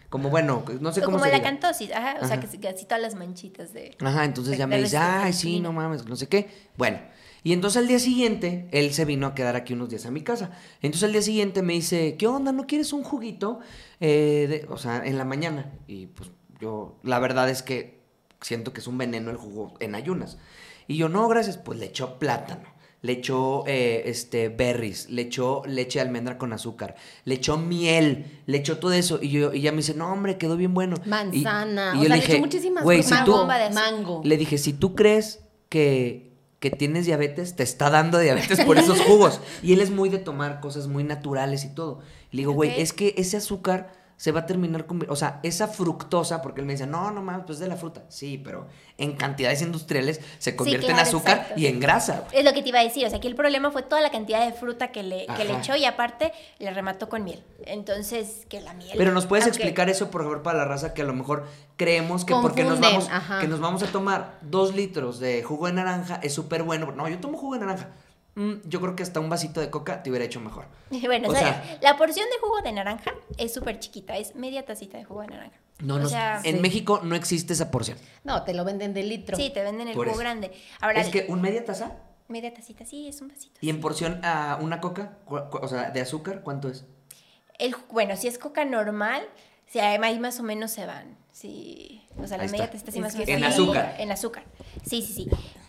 como bueno, no sé O cómo como se la diga. cantosis, ajá, o sea, Ajá. que se- así todas las manchitas de... Ajá, entonces ya de me dice, resistencia ay, sí, insulina". no mames, no sé qué. Bueno, y entonces al día siguiente, él se vino a quedar aquí unos días a mi casa. Entonces al día siguiente me dice, ¿qué onda? ¿No quieres un juguito? Eh, de- o sea, en la mañana. Y pues yo, la verdad es que siento que es un veneno el jugo en ayunas. Y yo, no, gracias. Pues le echó plátano, le echó eh, este, berries, le echó leche de almendra con azúcar, le echó miel, le echó todo eso. Y yo, y ella me dice, no, hombre, quedó bien bueno. Y- Manzana, y o yo sea, le le echó dije, muchísimas güey, frutas. si tú, bomba de azúcar. Mango. le dije, si tú crees que, que tienes diabetes, te está dando diabetes por esos jugos. Y él es muy de tomar cosas muy naturales y todo. Y le digo, güey, Ok. es que ese azúcar se va a terminar con... O sea, esa fructosa, porque él me dice, no, no mames, pues es de la fruta. Sí, pero en cantidades industriales se convierte en claro, azúcar exacto, y sí. en grasa. güey. Es lo que te iba a decir, o sea, aquí el problema fue toda la cantidad de fruta que le, que le Ajá. echó y aparte le remató con miel. Entonces, que la miel... Pero nos puedes aunque- explicar eso, por favor, para la raza que a lo mejor creemos que porque nos Confunden, vamos, ajá. que nos vamos a tomar dos litros de jugo de naranja es súper bueno. No, yo tomo jugo de naranja. Mm, yo creo que hasta un vasito de coca te hubiera hecho mejor. Bueno, O o sea, sea- la porción de jugo de naranja es súper chiquita, es media tacita de jugo de naranja. No, o no, sea, en sí. México no existe esa porción. No, te lo venden de litro. sí, te venden el Por jugo eso. grande. Ahora, Es que un media taza media tacita, sí, es un vasito. y en sí. porción a una coca, cu- cu- o sea, de azúcar, ¿cuánto es? El, bueno, si es coca normal, si hay- ahí más o menos se van. Sí, o sea, la Ahí media está. tacita sí Es más o que menos. en se van. azúcar. En azúcar. Sí, sí, sí.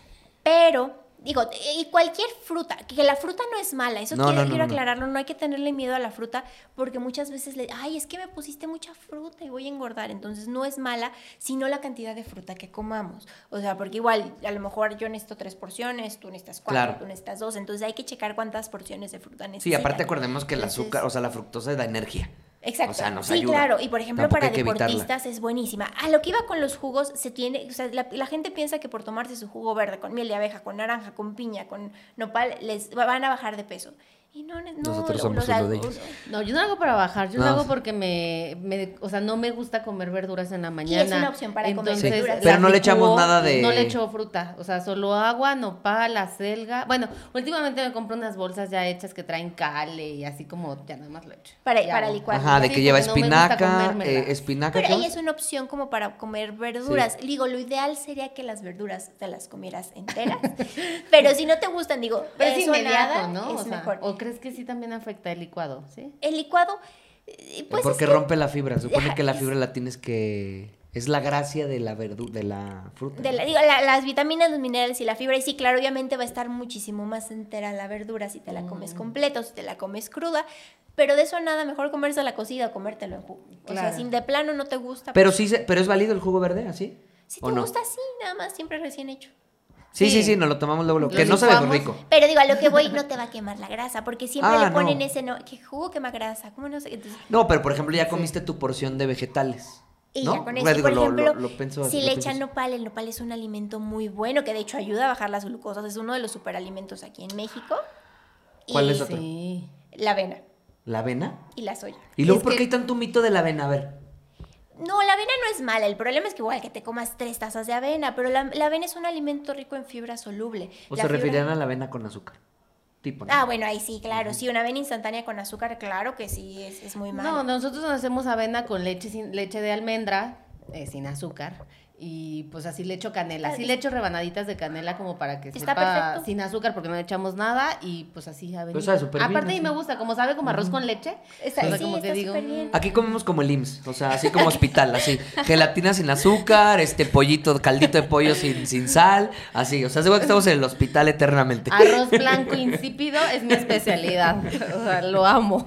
Pero, digo, y cualquier fruta, que la fruta no es mala, eso No, quiero, no, no, quiero no, no. aclararlo, no hay que tenerle miedo a la fruta, porque muchas veces le, ay, es que me pusiste mucha fruta y voy a engordar, entonces no es mala, sino la cantidad de fruta que comamos. O sea, porque igual, a lo mejor yo necesito tres porciones, tú necesitas cuatro, Claro. tú necesitas dos, entonces hay que checar cuántas porciones de fruta necesitas. Sí, aparte acordemos que el Entonces- azúcar, o sea, la fructosa da energía. Exacto. O sea, nos sí, ayuda. claro. Y por ejemplo, Tampoco para hay que evitarla. deportistas es buenísima. A lo que iba con los jugos, se tiene, o sea, la, la gente piensa que por tomarse su jugo verde con miel de abeja, con naranja, con piña, con nopal, les va- van a bajar de peso. Y no, no, Nosotros lo- somos o sea, uno de ellos. uno- No, yo no lo hago para bajar, yo No. lo hago porque me, me, o sea, no me gusta comer verduras en la mañana. es una opción para comer Entonces, verduras. las Pero no le licúo, echamos nada de- No le echo fruta, o sea, solo agua, nopal, acelga. Bueno, últimamente me compro unas bolsas ya hechas que traen cale y así como ya nada más lo echo. Para- Ya para hago. licuar. Ajá, de Sí, que lleva porque no me gusta espinaca, comérmela. eh, espinaca, Pero ¿qué ahí más? es una opción como para comer verduras. Digo, lo ideal sería que las verduras te las comieras enteras. Pero si no te gustan, digo, Pero es eso o inmediato, nada, ¿no? es O sea, mejor. ¿o crees que sí también afecta el licuado? ¿Sí? El licuado, eh, pues Porque es que- rompe la fibra. Supone Ajá, que la es- fibra la tienes que... Es la gracia de la verdu de la fruta. De la- digo, la- las vitaminas, los minerales y la fibra, y sí, claro, obviamente va a estar muchísimo más entera la verdura si te la comes completa o si te la comes cruda, pero de eso nada, mejor comérsela cocida o comértelo en jugo. O sea, Claro. si de plano no te gusta, Pero pues, sí, se- pero es válido el jugo verde, ¿así? si ¿O te no? gusta así, nada más, siempre recién hecho. Sí, sí, Sí. sí, nos lo tomamos luego. luego. Lo Que no sabe licuamos. rico. Pero digo, a lo que voy, no te va a quemar la grasa, porque siempre Ah, le ponen no. ese, no, que jugo quema grasa, ¿cómo no sé? Entonces, No, pero por ejemplo ya comiste tu porción de vegetales. y ¿no? ya con Bueno, eso, y digo, por lo- ejemplo, lo- lo pienso- si lo le pienso echan así. nopal, el nopal es un alimento muy bueno, que de hecho ayuda a bajar las glucosas, es uno de los superalimentos aquí en México. ¿Cuál Y es otro? Sí. La avena ¿La avena? y la soya. ¿Y luego Es por que- qué hay tanto mito de la avena? A ver. No, la avena no es mala, el problema es que igual que te comas tres tazas de avena, pero la, la avena es un alimento rico en fibra soluble. ¿O La se fibra- referían a la avena con azúcar? Tipo, ¿no? Ah, bueno, ahí sí, claro, sí, una avena instantánea con azúcar, claro que sí, es, es muy malo. No, nosotros nos hacemos avena con leche sin leche de almendra, eh, sin azúcar. Y pues así le echo canela. Ah, Así es- le echo rebanaditas de canela como para que Está sepa perfecto. sin azúcar porque no le echamos nada. Y pues así avena. Pues sabe súper bien, Aparte, y así. me gusta, como sabe como arroz con leche. Está- o sea, sí, como que está digo, súper bien. mm, Aquí comemos como el I M S S, o sea, así como hospital, así. Gelatina sin azúcar, este pollito, caldito de pollo sin, sin sal, así. O sea, seguro que estamos en el hospital eternamente. arroz blanco insípido es mi especialidad. O sea, lo amo.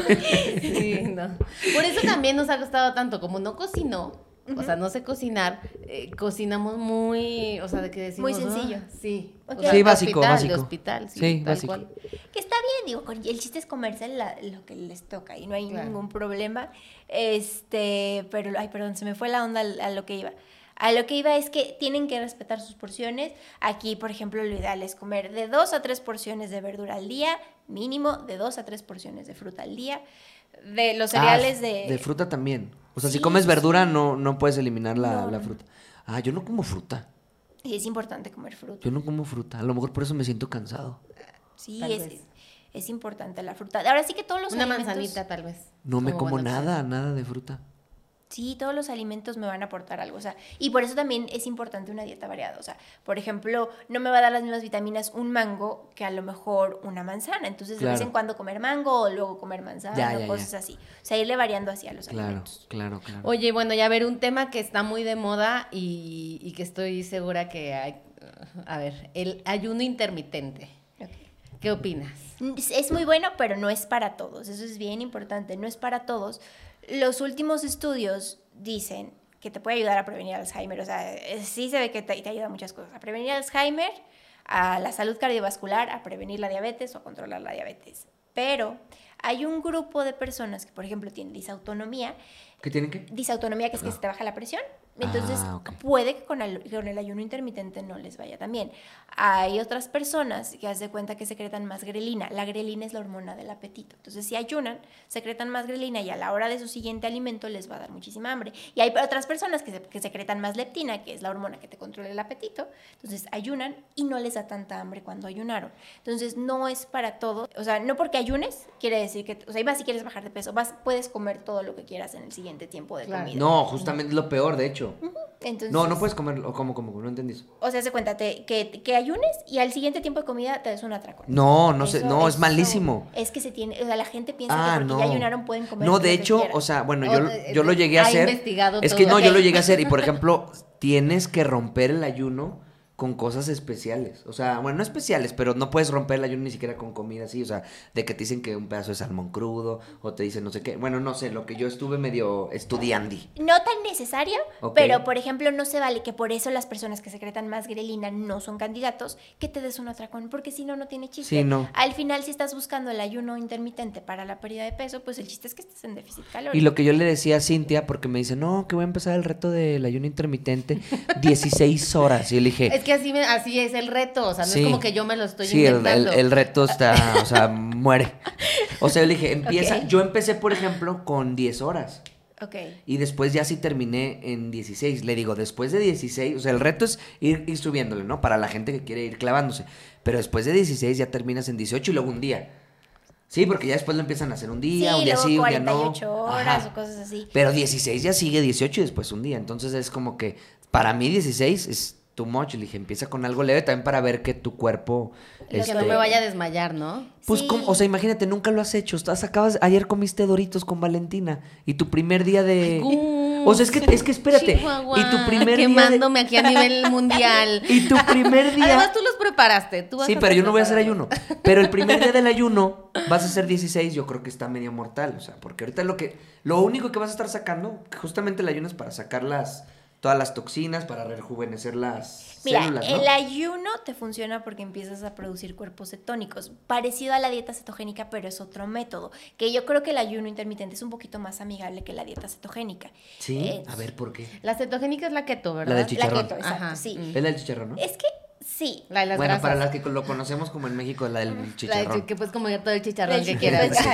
Sí, no. Por eso también nos ha costado tanto. Como no cocinó, o sea, no sé cocinar, eh, cocinamos muy, o sea, de que decimos... Muy sencillo. "Ah, sí. O Ok. sea, Sí, de básico, hospital, básico. De hospital, sí, Sí, tal básico. cual. Que está bien, digo, con- el chiste es comerse la- lo que les toca y no hay Claro. ningún problema. Este, pero, ay, perdón, se me fue la onda al- a lo que iba. A lo que iba es que tienen que respetar sus porciones. Aquí, por ejemplo, lo ideal es comer de dos a tres porciones de verdura al día, mínimo de dos a tres porciones de fruta al día. De los cereales Ah, de... de fruta también. O sea, si Sí, comes sí, verdura, no, no puedes eliminar la, No, la no. fruta. Ah, yo no como fruta. Y es importante comer fruta. Yo no como fruta. A lo mejor por eso me siento cansado. Sí, Tal es, vez. es importante la fruta. Ahora sí que todos los Una alimentos... manzanita, tal vez. No me Como como buena opción. nada, nada de fruta. Sí, todos los alimentos me van a aportar algo, o sea, y por eso también es importante una dieta variada, o sea, por ejemplo, no me va a dar las mismas vitaminas un mango que a lo mejor una manzana, entonces Claro. de vez en cuando comer mango o luego comer manzana Ya, o ya, cosas ya. así, o sea, irle variando hacia los Claro, alimentos. claro, claro. Oye, bueno, ya ver, un tema que está muy de moda y, y que estoy segura que hay, a ver, el ayuno intermitente. Ok. ¿Qué opinas? Es muy bueno, pero no es para todos, eso es bien importante, no es para todos. Los últimos estudios dicen que te puede ayudar a prevenir Alzheimer, o sea, sí se ve que te, te ayuda a muchas cosas, a prevenir Alzheimer, a la salud cardiovascular, a prevenir la diabetes o a controlar la diabetes. Pero hay un grupo de personas que, por ejemplo, tienen disautonomía, ¿Qué tienen que? disautonomía que es que Ah. se te baja la presión, entonces Ah, ok. puede que con el, con el ayuno intermitente no les vaya tan bien. Hay otras personas que haz de cuenta que secretan más grelina. La grelina es la hormona del apetito. Entonces, si ayunan, secretan más grelina y a la hora de su siguiente alimento les va a dar muchísima hambre. Y hay otras personas que, se, que secretan más leptina, que es la hormona que te controla el apetito. Entonces, ayunan y no les da tanta hambre cuando ayunaron. Entonces, no es para todo. O sea, no porque ayunes quiere decir que, o sea, ibas si quieres bajar de peso, vas, puedes comer todo lo que quieras en el siguiente tiempo de Claro. comida. No, justamente es lo peor, de hecho. Entonces, No, no puedes comer, o como, como, no entendí eso. O sea, se cuenta te- que, que ayunes y al siguiente tiempo de comida te des un atracón. No, no sé, Eso- no, es eso- malísimo. Es que se tiene, o sea, la gente piensa Ah, que porque no. ya ayunaron pueden comer No, lo de que hecho, quieran. o sea, bueno, O yo, de- yo lo llegué a ha hacer. investigado Es que todo. no, yo Ok. lo llegué a hacer. Y por ejemplo, tienes que romper el ayuno con cosas especiales. O sea, bueno, no especiales, pero no puedes romper el ayuno ni siquiera con comida así. O sea, de que te dicen que un pedazo de salmón crudo, o te dicen no sé qué. Bueno, no sé, lo que yo estuve medio estudiando. No tan necesario, Ok. pero por ejemplo no se vale que por eso las personas que secretan más grelina no son candidatos, que te des un atracón, porque si no, no tiene chiste. Sí, no. Al final, si estás buscando el ayuno intermitente para la pérdida de peso, pues el chiste es que estés en déficit calórico. Y lo que yo le decía a Cintia, porque me dice, no, que voy a empezar el reto del ayuno intermitente, dieciséis horas. Y yo le dije, Es que así, me- así es el reto, o sea, no Sí. es como que yo me lo estoy sí, el, el, inventando. el reto está, o sea, muere. O sea, yo le dije, empieza. Ok. Yo empecé, por ejemplo, con diez horas. Ok. Y después ya sí terminé en dieciséis. Le digo, después de dieciséis, o sea, el reto es ir, ir subiéndole, ¿no? Para la gente que quiere ir clavándose. Pero después de dieciséis ya terminas en dieciocho y luego un día. Sí, porque ya después lo empiezan a hacer un día, Sí, un día luego sí, un día no. cuarenta y ocho horas Ajá. o cosas así. Pero dieciséis ya sigue dieciocho y después un día. Entonces es como que, para mí dieciséis es too much. Le dije, empieza con algo leve también para ver que tu cuerpo... Que este, no me vaya a desmayar, ¿no? Pues, Sí. ¿cómo? O sea, imagínate, nunca lo has hecho. Estás, acabas, ayer comiste Doritos con Valentina y tu primer día de... O sea, es que, es que espérate. Chihuahua, y tu primer día de- quemándome aquí a nivel mundial. Y tu primer día... Además, tú los preparaste. Tú vas Sí, a pero yo no voy a hacer prepararlos. ayuno. Pero el primer día del ayuno vas a hacer dieciséis, yo creo que está medio mortal. O sea, porque ahorita lo que... Lo único que vas a estar sacando, justamente el ayuno es para sacar las... Todas las toxinas, para rejuvenecer las Mira, células, ¿no? el ayuno te funciona porque empiezas a producir cuerpos cetónicos, parecido a la dieta cetogénica, pero es otro método, que yo creo que el ayuno intermitente es un poquito más amigable que la dieta cetogénica. Sí, Eh, a ver, ¿por qué? La cetogénica es la keto, ¿verdad? La del chicharrón. La keto, exacto, Ajá, sí. mm. Es la del chicharrón, ¿no? Es que sí. La de las Bueno, grasas. para las que lo conocemos como en México, la del La de chicharrón. chi- que puedes comer todo el chicharrón El que chicharrón. quieras.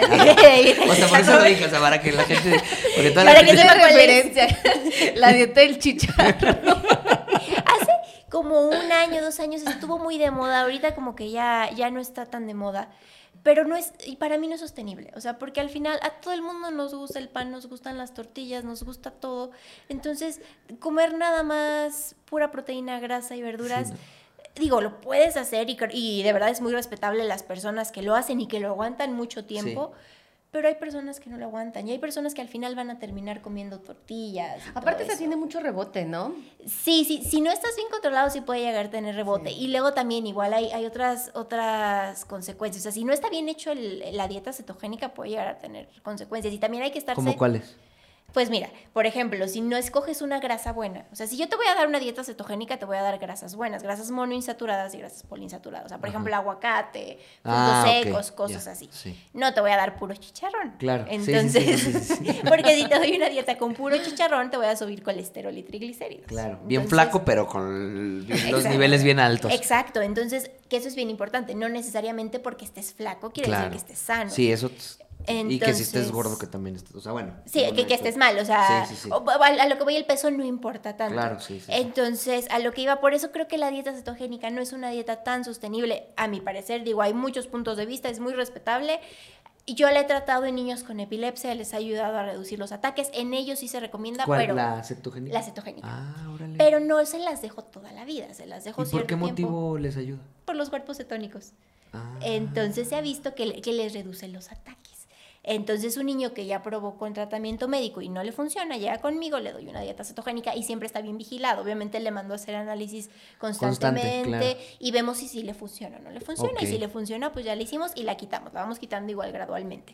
O sea, por eso lo dije, o sea, para que la gente... Porque toda la Para que gente- Es sepa la cuál es. referencia. La dieta del chicharrón. Hace como un año, dos años estuvo muy de moda, ahorita como que ya, ya no está tan de moda, pero no es, y para mí no es sostenible, o sea, porque al final a todo el mundo nos gusta el pan, nos gustan las tortillas, nos gusta todo, entonces comer nada más pura proteína, grasa y verduras... Sí, Digo, lo puedes hacer y, cre- y de verdad es muy respetable las personas que lo hacen y que lo aguantan mucho tiempo, pero hay personas que no lo aguantan y hay personas que al final van a terminar comiendo tortillas. y Aparte todo se eso. tiene mucho rebote, ¿no? Sí, sí, si no estás bien controlado sí puede llegar a tener rebote. Sí. Y luego también igual hay, hay otras, otras consecuencias. O sea, si no está bien hecho el- la dieta cetogénica puede llegar a tener consecuencias. Y también hay que estarse... ¿Cómo cuáles? Pues mira, por ejemplo, si no escoges una grasa buena, o sea, si yo te voy a dar una dieta cetogénica, te voy a dar grasas buenas, grasas monoinsaturadas y grasas poliinsaturadas. O sea, por Ajá. ejemplo, aguacate, frutos Ah, ok, secos, cosas ya, así. sí. No te voy a dar puro chicharrón. Claro, sí, sí, sí, Entonces, sí, sí, sí. porque si te doy una dieta con puro chicharrón, te voy a subir colesterol y triglicéridos. Claro, bien Entonces, flaco, pero con los Exacto. niveles bien altos. Exacto, entonces, que eso es bien importante. No necesariamente porque estés flaco quiere Claro. decir que estés sano. Sí, eso... t- y que si estés Entonces- gordo que también estés... O sea, bueno. Sí, bueno, que, que eso- estés mal, o sea, Sí, sí, sí. o- a, a lo que voy el peso no importa tanto. Claro, sí, sí, sí. Entonces, a lo que iba, por eso creo que la dieta cetogénica no es una dieta tan sostenible, a mi parecer, digo, hay muchos puntos de vista, es muy respetable. Y yo la he tratado en niños con epilepsia, les ha ayudado a reducir los ataques. En ellos sí se recomienda, ¿Cuál? pero... ¿La cetogénica? La cetogénica. Ah, órale. Pero no se las dejo toda la vida, se las dejo ¿Y por cierto qué tiempo. motivo les ayuda? Por los cuerpos cetónicos. Ah. Entonces se ha visto que, le- que les reduce los ataques. Entonces un niño que ya probó con tratamiento médico y no le funciona, llega conmigo, le doy una dieta cetogénica y siempre está bien vigilado. Obviamente le mando a hacer análisis constantemente Constante, claro. y vemos si sí le funciona o no le funciona. Ok. Y si le funciona, pues ya le hicimos y la quitamos. La vamos quitando igual gradualmente.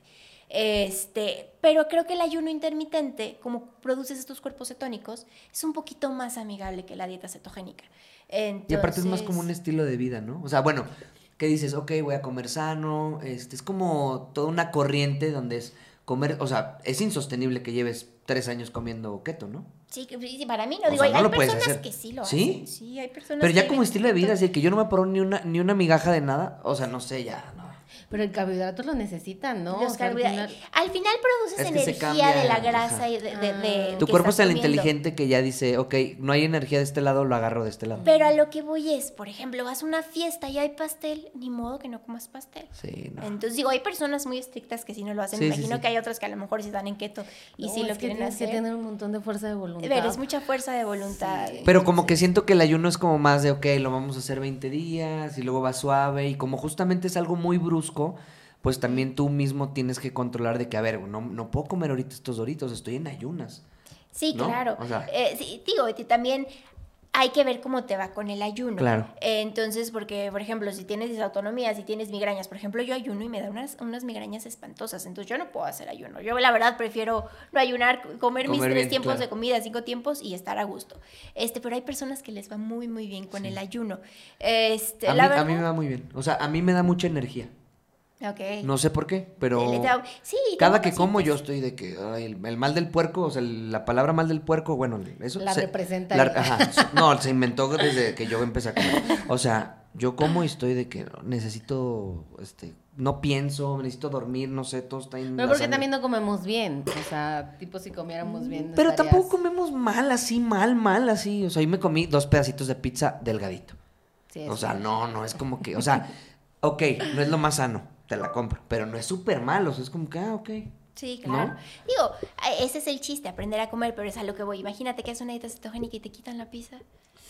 Este, pero creo que el ayuno intermitente, como produces estos cuerpos cetónicos, es un poquito más amigable que la dieta cetogénica. Entonces, Y aparte es más como un estilo de vida, ¿no? O sea, bueno, ¿qué dices? Ok, voy a comer sano. Este, es como toda una corriente donde es comer, o sea, es insostenible que lleves tres años comiendo keto, ¿no? Sí, que- sí, para mí no O digo, sea, hay, no hay lo puedes personas hacer. que sí lo ¿Sí? hacen. Sí, hay personas Pero ya que como ven estilo de vida, keto. así que yo no me paro ni una, ni una migaja de nada, o sea, no sé, ya, no. Pero el carbohidrato lo necesitan, ¿no? Los O sea, al carbohidratos. final- Al final produces Es que se energía cambia, de la ajá. grasa y de, de- de- Ah. Tu que cuerpo es estás tan comiendo. inteligente que ya dice, ok, no hay energía de este lado, lo agarro de este lado. Pero a lo que voy es, por ejemplo, vas a una fiesta y hay pastel, ni modo que no comas pastel. Sí, no. Entonces digo, hay personas muy estrictas que sí no lo hacen. Sí, Me sí, imagino sí. que hay otras que a lo mejor sí están en keto y No, sí es lo que quieren tienes hacer. que tener un montón de fuerza de voluntad. Ver, es mucha fuerza de voluntad. Pero como que siento que el ayuno es como más de, ok, lo vamos a hacer veinte días y luego va suave y como justamente es algo muy brusco, pues también tú mismo tienes que controlar de que, a ver, no, no puedo comer ahorita estos doritos, estoy en ayunas. Sí, ¿no? claro. O sea- Eh, sí, digo, y también hay que ver cómo te va con el ayuno. Claro. Eh, entonces, porque, por ejemplo, si tienes disautonomía, si tienes migrañas, por ejemplo, yo ayuno y me da unas, unas migrañas espantosas, entonces yo no puedo hacer ayuno. Yo, la verdad, prefiero no ayunar, comer, mis Comer tres bien, tiempos claro. de comida, cinco tiempos y estar a gusto. Este, pero hay personas que les va muy, muy bien con el ayuno. Este, A mí, la a verdad, mí me va muy bien, o sea, a mí me da mucha energía. Ok. No sé por qué, pero Le da- sí, cada ¿cómo que te como yo sientes? estoy de que ay, el, el mal del puerco, o sea, el- la palabra mal del puerco, bueno, eso La se- representa la- ella. ajá, s- no, se inventó desde que yo empecé a comer. O sea, yo como y estoy de que necesito, este, no pienso, necesito dormir, no sé, todo está en Pero la porque sangre. también no comemos bien. O sea, tipo si comiéramos bien. no Pero estarías- tampoco comemos mal, así, mal, mal, así. O sea, yo me comí dos pedacitos de pizza delgadito. Sí, es O sea, cierto. no, no es como que, o sea, ok, no es lo más sano, te la compro, pero no es súper malo, o sea, es como que, ah, ok. Sí, ¿No? claro. Digo, a- ese es el chiste, aprender a comer, pero es a lo que voy. Imagínate que haces una dieta cetogénica y te quitan la pizza.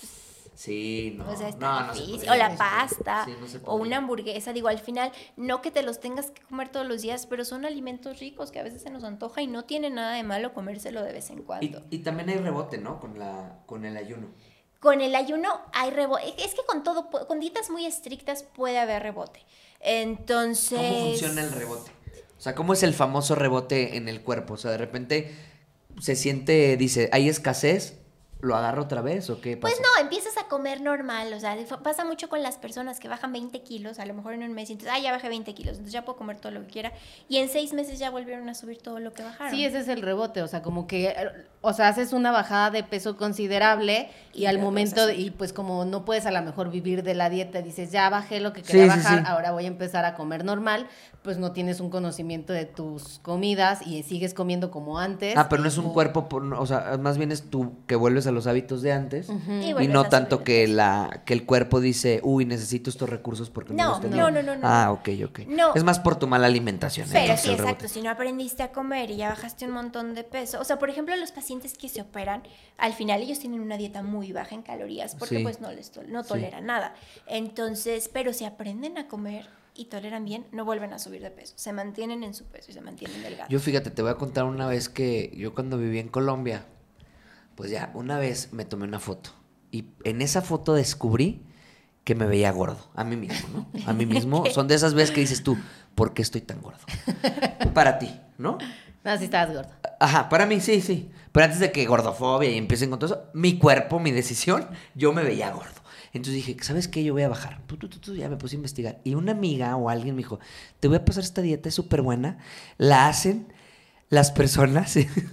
Sí, no, O sea, está no, no se difícil. podría, O la no se podría. pasta, Sí, no se o podría. una hamburguesa. Digo, al final, no que te los tengas que comer todos los días, pero son alimentos ricos que a veces se nos antoja y no tiene nada de malo comérselo de vez en Y, cuando. y también hay rebote, ¿no? Con la, con el ayuno. Con el ayuno hay rebote. Es que con todo, pu- con dietas muy estrictas puede haber rebote. Entonces... ¿Cómo funciona el rebote? O sea, ¿cómo es el famoso rebote en el cuerpo? O sea, de repente se siente, dice, ¿hay escasez? ¿Lo agarro otra vez o qué pasa? Pues no, empiezas a comer normal, o sea, de- pasa mucho con las personas que bajan veinte kilos, a lo mejor en un mes, y entonces, ah, ya bajé veinte kilos, entonces ya puedo comer todo lo que quiera, y en seis meses ya volvieron a subir todo lo que bajaron. Sí, ese es el rebote, o sea, como que, eh, o sea, haces una bajada de peso considerable y, Y al luego momento, vas a de- y pues como no puedes a lo mejor vivir de la dieta, dices, ya bajé lo que Sí, quería sí, bajar, sí. ahora voy a empezar a comer normal, pues no tienes un conocimiento de tus comidas y sigues comiendo como antes. Ah, pero no es un O- cuerpo, por- o sea, más bien es tú que vuelves a los hábitos de antes. Ujú. Y Y vuelves no a tanto subir de que peso. la que el cuerpo dice, uy, necesito estos recursos porque no, No, los tenía. no, no, no, no. Ah, ok, ok. No. Es más por tu mala alimentación. Pero entonces, sí, el exacto, rebote. si no aprendiste a comer y ya bajaste un montón de peso, o sea, por ejemplo, los pacientes que se operan, al final ellos tienen una dieta muy baja en calorías porque Sí. pues no les tol- no Sí. toleran nada. Entonces, pero si aprenden a comer y toleran bien, no vuelven a subir de peso, se mantienen en su peso y se mantienen delgados. Yo fíjate, te voy a contar una vez que yo cuando viví en Colombia, pues ya, una vez me tomé una foto. Y en esa foto descubrí que me veía gordo, a mí mismo, ¿no? A mí mismo. Son de esas veces que dices tú, ¿por qué estoy tan gordo? Para ti, ¿no? No, sí estabas gordo. Ajá, para mí sí, sí. Pero antes de que gordofobia y empiecen con todo eso, mi cuerpo, mi decisión, yo me veía gordo. Entonces dije, ¿sabes qué? Yo voy a bajar. Tu, tu, tu, tu, ya me puse a investigar. Y una amiga o alguien me dijo, te voy a pasar esta dieta, es súper buena. La hacen las personas,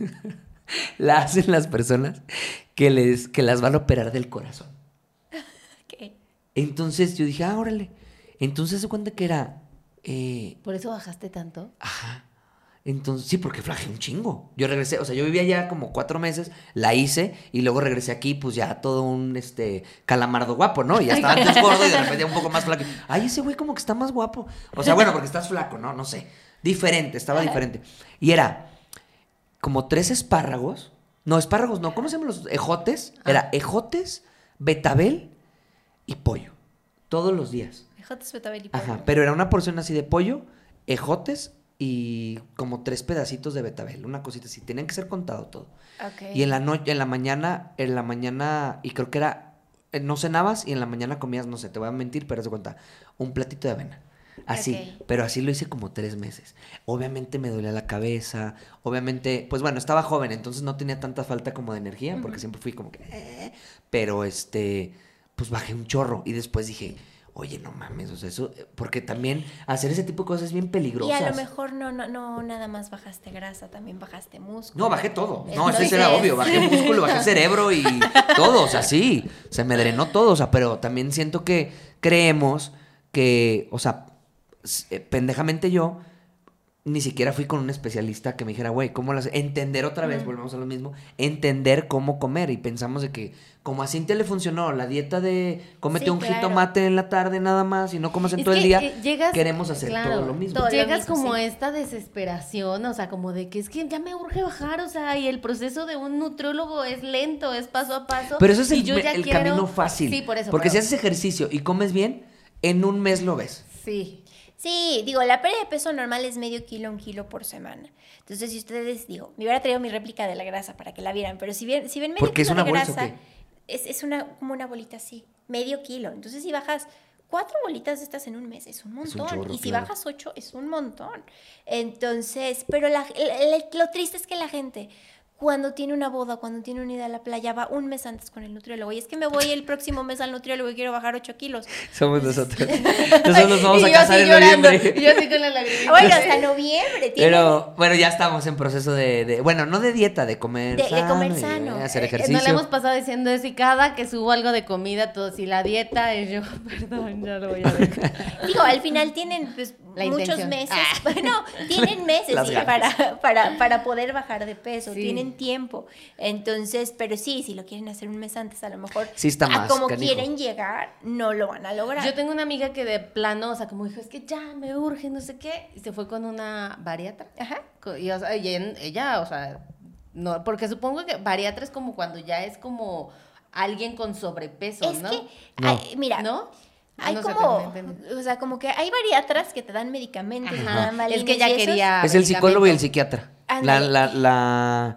la hacen las personas que, les, que las van a operar del corazón. ¿Qué? Entonces yo dije, ah, órale. Entonces se cuenta que era... eh, ¿Por eso bajaste tanto? Ajá. Entonces, sí, porque flajé un chingo. Yo regresé, o sea, yo vivía ya como cuatro meses, la hice y luego regresé aquí, pues ya todo un este calamardo guapo, ¿no? Y ya estaba antes gordo y de repente un poco más flaco. Ay, ese güey como que está más guapo. O sea, bueno, porque estás flaco, ¿no? No sé. Diferente, estaba diferente. Y era como tres espárragos. No, espárragos no. ¿Cómo se llaman los ejotes? Ah. Era ejotes, betabel y pollo. Todos los días. Ejotes, betabel y pollo. Ajá, pero era una porción así de pollo, ejotes y como tres pedacitos de betabel. Una cosita así. Tenían que ser contado todo. Ok. Y en la noche, en la mañana, en la mañana, y creo que era, eh, no cenabas y en la mañana comías, no sé, te voy a mentir, pero haz de cuenta, un platito de avena. Así, Ok. pero así lo hice como tres meses. Obviamente me dolía la cabeza, obviamente, pues bueno, estaba joven, entonces no tenía tanta falta como de energía, porque Ujú. siempre fui como que, eh, pero este, pues bajé un chorro y después dije, oye, no mames, o sea, eso, porque también hacer ese tipo de cosas es bien Y peligrosas. a lo mejor no, no, no, nada más bajaste grasa, también bajaste músculo. No, bajé todo. No, eso Entonces- era obvio. Bajé músculo, bajé cerebro y todo. O sea, sí. Se me drenó todo. O sea, pero también siento que creemos que, o sea, s- eh, pendejamente yo ni siquiera fui con un especialista que me dijera, güey, ¿cómo las...? Entender otra vez, Ujú. volvemos a lo mismo, entender cómo comer. Y pensamos de que, como a Cintia le funcionó la dieta de cómete Sí, un claro. jitomate en la tarde nada más y no comas en Es todo el que, día, eh, llegas- queremos hacer claro, todo lo mismo. todo. lo Llegas mismo, como sí. a esta desesperación, o sea, como de que es que ya me urge bajar, o sea, y el proceso de un nutriólogo es lento, es paso a paso. Pero eso es y el, yo ya el quiero- camino fácil. Sí, por eso. Porque pero- si haces ejercicio y comes bien, en un mes lo ves. Sí. Sí, digo, la pérdida de peso normal es medio kilo, un kilo por semana. Entonces, si ustedes, digo, me hubiera traído mi réplica de la grasa para que la vieran, pero si ven, si ven medio ¿Porque es kilo una de bolsa o grasa, qué? es, es una, como una bolita así, medio kilo. Entonces, si bajas cuatro bolitas de estas en un mes, es un Es un montón. chorro, y si claro. bajas ocho, es un montón. Entonces, pero la- el- el- lo triste es que la gente, cuando tiene una boda, cuando tiene una ida a la playa, va un mes antes con el nutriólogo. Y es que me voy el próximo mes al nutriólogo y quiero bajar ocho kilos. Somos nosotros. Nosotros nos vamos Y a yo casar así en llorando, noviembre. Y yo así con la lagrimita. Bueno, hasta noviembre. tiene- Pero bueno, ya estamos en proceso de, de- bueno, no de dieta, de comer De- de sano, comer y, sano. eh, hacer Eh, ejercicio. No le hemos pasado diciendo eso y cada que subo algo de comida, todo, si la dieta es yo, perdón, ya lo voy a dejar. Digo, al final tienen pues, La muchos intención. meses. Ah. Bueno, tienen meses Las sí, ganas. para, para, para poder bajar de peso, Sí. tienen tiempo. Entonces, pero sí, si lo quieren hacer un mes antes, a lo mejor Sí está a más como canijo. quieren llegar, no lo van a lograr. Yo tengo una amiga que de plano, o sea, como dijo, es que ya me urge, no sé qué, y se fue con una bariatra. Ajá. Co- Y, o sea, y en- ella, o sea, no, porque supongo que bariatra es como cuando ya es como alguien con sobrepeso, Es ¿no? que, No. ay, mira, ¿No? Ah, hay no sé, como, pero no entendí. o sea, como que hay bariatras que te dan medicamentos, y te Ajá. dan Es que balines ella y esos. quería Es el psicólogo y el medicamento. psiquiatra. La, Ándale. la, la,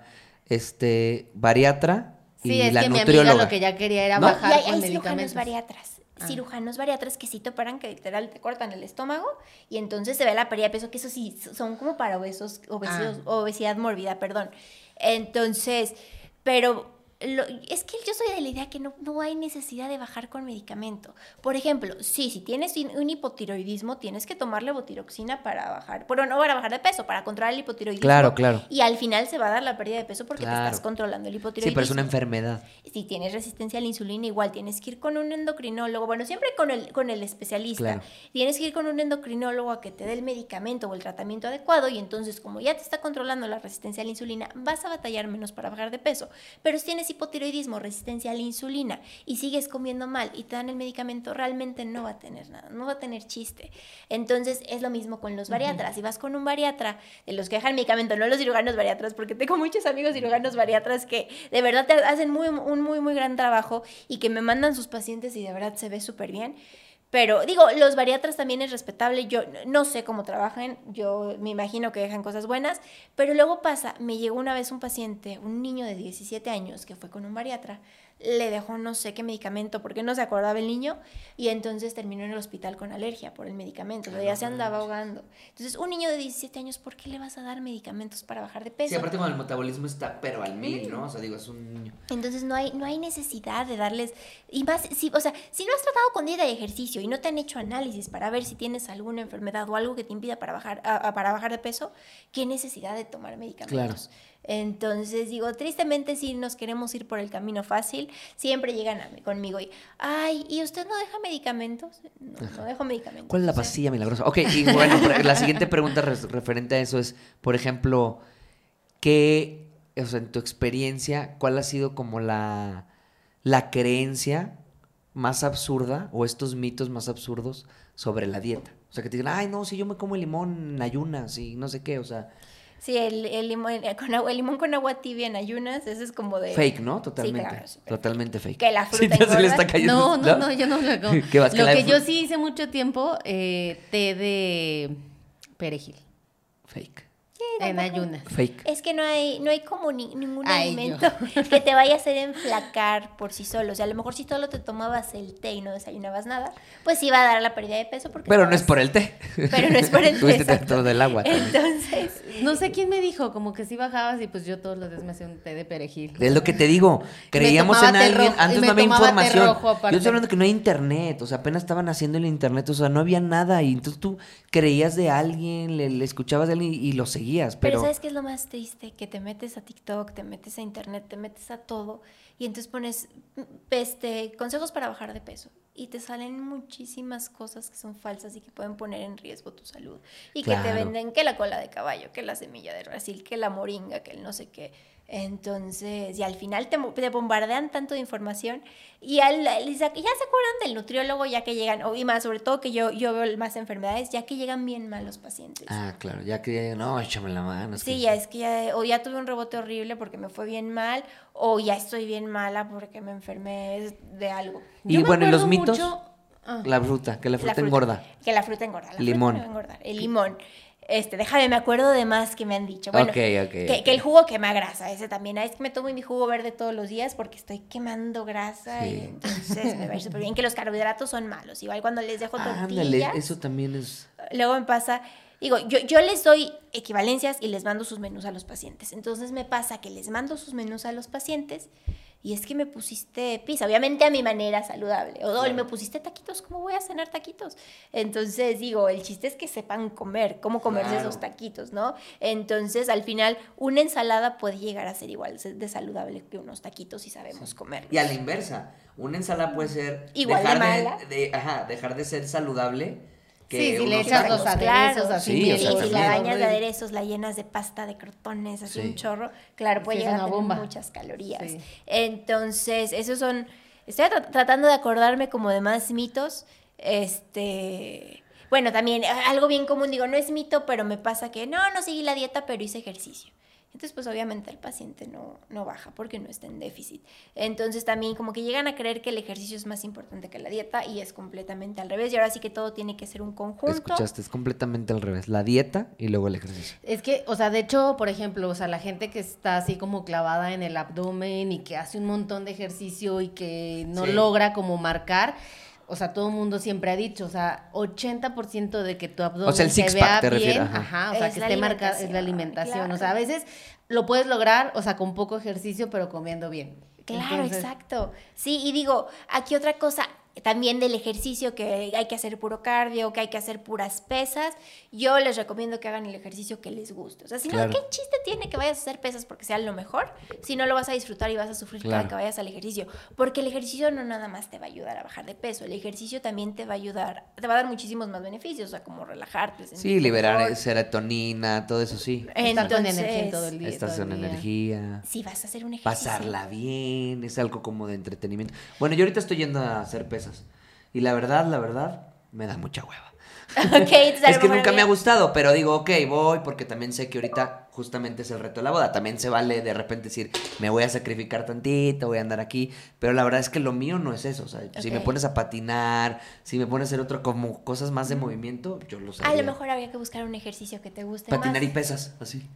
este, bariatra y Sí, es la que mi nutrióloga. amiga lo que ella quería era ¿No? Y bajar hay, con hay cirujanos medicamentos. bariatras. Ah. Cirujanos bariatras que sí te operan, que literal te cortan el estómago y entonces se ve la pérdida de peso, que eso sí son como para obesos, obesos- Ah. obesidad mórbida, perdón. Entonces, pero lo- es que yo soy de la idea que no, no hay necesidad de bajar con medicamento. Por ejemplo, sí, si tienes un un hipotiroidismo, tienes que tomar levotiroxina para bajar, bueno, no para bajar de peso, para controlar el hipotiroidismo. Claro, claro. Y al final se va a dar la pérdida de peso porque Claro. te estás controlando el Sí, hipotiroidismo. pero es una enfermedad. Si tienes resistencia a la insulina, igual tienes que ir con un endocrinólogo, bueno, siempre con el, con el especialista. Claro. Tienes que ir con un endocrinólogo a que te dé el medicamento o el tratamiento adecuado y entonces como ya te está controlando la resistencia a la insulina, vas a batallar menos para bajar de peso. Pero si tienes hipotiroidismo, resistencia a la insulina y sigues comiendo mal y te dan el medicamento, realmente no va a tener nada, no va a tener chiste. Entonces es lo mismo con los bariatras. Si vas con un bariatra, de los que dejan medicamento, no los cirujanos bariatras, porque tengo muchos amigos cirujanos bariatras que de verdad te hacen muy, un muy, muy gran trabajo y que me mandan sus pacientes y de verdad se ve súper bien. Pero digo, los bariatras también es respetable, yo no sé cómo trabajan, yo me imagino que dejan cosas buenas, pero luego pasa, me llegó una vez un paciente, un niño de diecisiete años que fue con un bariatra, le dejó no sé qué medicamento porque no se acordaba el niño y entonces terminó en el hospital con alergia por el medicamento, o sea, ya se andaba ahogando. Entonces, un niño de diecisiete años, ¿por qué le vas a dar medicamentos para bajar de peso? Sí, aparte cuando el metabolismo está pero al mil, ¿no? O sea, digo, es un niño. Entonces no hay, no hay necesidad de darles, y más, si, o sea, si no has tratado con dieta y ejercicio y no te han hecho análisis para ver si tienes alguna enfermedad o algo que te impida para bajar, a- a- para bajar de peso, ¿qué necesidad de tomar medicamentos? Entonces digo, tristemente si nos queremos ir por el camino fácil, siempre llegan a mí, conmigo y, ay, ¿y usted no deja medicamentos? No, no dejo medicamentos. ¿Cuál es la o sea, pastilla milagrosa? Ok, y bueno, pero la siguiente pregunta res- referente a eso es, por ejemplo, ¿qué, o sea, en tu experiencia, cuál ha sido como la, la creencia más absurda o estos mitos más absurdos sobre la dieta? O sea, que te digan, ay, no, si yo me como el limón en ayunas y no sé qué, o sea... Sí, el, el, limón, con agua, el limón con agua tibia en ayunas, eso es como de... Fake, ¿no? Totalmente. Sí, claro, súper totalmente fake. Que la fruta Sí, se le está engorda. cayendo. No, no, no, yo no lo hago. ¿Qué vas, que Lo la que de yo fru- sí hice mucho tiempo, eh, té de perejil Fake. en ayunas. Fake. Es que no hay, no hay como ni- ningún Ay, alimento que te vaya a hacer enflacar por sí solo. O sea, a lo mejor si solo te tomabas el té y no desayunabas nada, pues iba a dar la pérdida de peso. Porque Pero no es estabas- por el té. Pero no es por el té, Tuviste exacto. dentro del agua también. Entonces, No sé quién me dijo, como que sí bajabas y pues yo todos los días me hacía un té de perejil. Es lo que te digo. Creíamos tomaba en té alguien. rojo, Antes y me no había tomaba té información. rojo aparte. Yo estoy hablando que no hay internet. O sea, apenas estaban haciendo el internet. O sea, no había nada. Y entonces tú creías de alguien, le, le escuchabas de alguien y, y lo seguías. pero Pero, ¿sabes qué es lo más triste? Que te metes a TikTok, te metes a internet, te metes a todo y entonces pones mm, este, consejos para bajar de peso y te salen muchísimas cosas que son falsas y que pueden poner en riesgo tu salud y que te Claro. venden que la cola de caballo, que la semilla de Brasil, que la moringa, que el no sé qué. Entonces, y al final te, mo- te bombardean tanto de información y al, al- ya se acuerdan del nutriólogo ya que llegan, o- y más sobre todo que yo, yo veo más enfermedades, ya que llegan bien mal los pacientes. ah, claro. Ya que no, échame la mano. es Sí, que- ya es que ya, o ya tuve un rebote horrible porque me fue bien mal, o ya estoy bien mala porque me enfermé de algo. Y Yo me bueno, ¿y los acuerdo mitos? mucho- ah. La fruta, que la fruta, La engorda. Que la fruta engorda. La Limón. Fruta me va a engordar. El limón. Este, déjame, me acuerdo de más que me han dicho. Bueno, Ok, ok, que, ok. que el jugo quema grasa, ese también. Ah, es que me tomo mi jugo verde todos los días porque estoy quemando grasa Sí. y entonces me va a ir súper bien. Que los carbohidratos son malos. Igual cuando les dejo Ándale, tortillas. eso también es... Luego me pasa, digo, yo, yo les doy equivalencias y les mando sus menús a los pacientes. Entonces me pasa que les mando sus menús a los pacientes y es que me pusiste pizza, obviamente a mi manera saludable. O Claro. me pusiste taquitos, ¿cómo voy a cenar taquitos? Entonces digo, el chiste es que sepan comer, cómo comerse Claro. esos taquitos, ¿no? Entonces al final una ensalada puede llegar a ser igual de saludable que unos taquitos si sabemos comer. Y a la inversa, una ensalada puede ser Igual de dejar mala. de, ajá, dejar de ser saludable que Sí, si le unos echas los tacos. aderezos Claro. así. Sí, bien o sea, Y si la también. bañas de aderezos, la llenas de pasta, de crotones, así Sí. un chorro, claro, puede Sí, es llegar a una tener bomba. muchas calorías. Sí. Entonces, esos son, estoy tra- tratando de acordarme como de más mitos, este, bueno, también eh, algo bien común, digo, no es mito, pero me pasa que no, no seguí la dieta, pero hice ejercicio. Entonces, pues obviamente el paciente no, no baja porque no está en déficit. Entonces también como que llegan a creer que el ejercicio es más importante que la dieta y es completamente al revés. Y ahora sí que todo tiene que ser un conjunto. Escuchaste, es completamente al revés. La dieta y luego el ejercicio. Es que, o sea, de hecho, por ejemplo, o sea, la gente que está así como clavada en el abdomen y que hace un montón de ejercicio y que no Sí. logra como marcar, o sea, todo el mundo siempre ha dicho, o sea, ochenta por ciento de que tu abdomen O sea, el se six-pack vea te bien, refieres, ajá. ajá, o sea, Es que la esté marcada es la alimentación, alimentación, o sea, a veces lo puedes lograr, o sea, con poco ejercicio, pero comiendo bien. Claro, Entonces, exacto. Sí, y digo, aquí otra cosa también del ejercicio, que hay que hacer puro cardio, que hay que hacer puras pesas, yo les recomiendo que hagan el ejercicio que les guste. O sea, si Claro. no, ¿qué chiste tiene que vayas a hacer pesas porque sea lo mejor? Si no lo vas a disfrutar y vas a sufrir Claro. cada que vayas al ejercicio. Porque el ejercicio no nada más te va a ayudar a bajar de peso, el ejercicio también te va a ayudar, te va a dar muchísimos más beneficios, o sea, como relajarte. Sí, sentirte liberar mejor. serotonina, todo eso sí. estar con Entonces, energía todo el día. Estás todo en el día. energía. Si vas a hacer un ejercicio. Pasarla bien, es algo como de entretenimiento. Bueno, yo ahorita estoy yendo a hacer pesas. Y la verdad, la verdad, me da mucha hueva. Ok, entonces a Es lo que mejor nunca me ha había- gustado, pero digo, ok, voy, porque también sé que ahorita justamente es el reto de la boda. También se vale de repente decir, me voy a sacrificar tantito, voy a andar aquí. Pero la verdad es que lo mío no es eso. O sea, si me Ok. pones a patinar, si me pones a hacer otro, como cosas más de movimiento, yo lo sé. A lo mejor habría que buscar un ejercicio que te guste Patinar y más. pesas, así.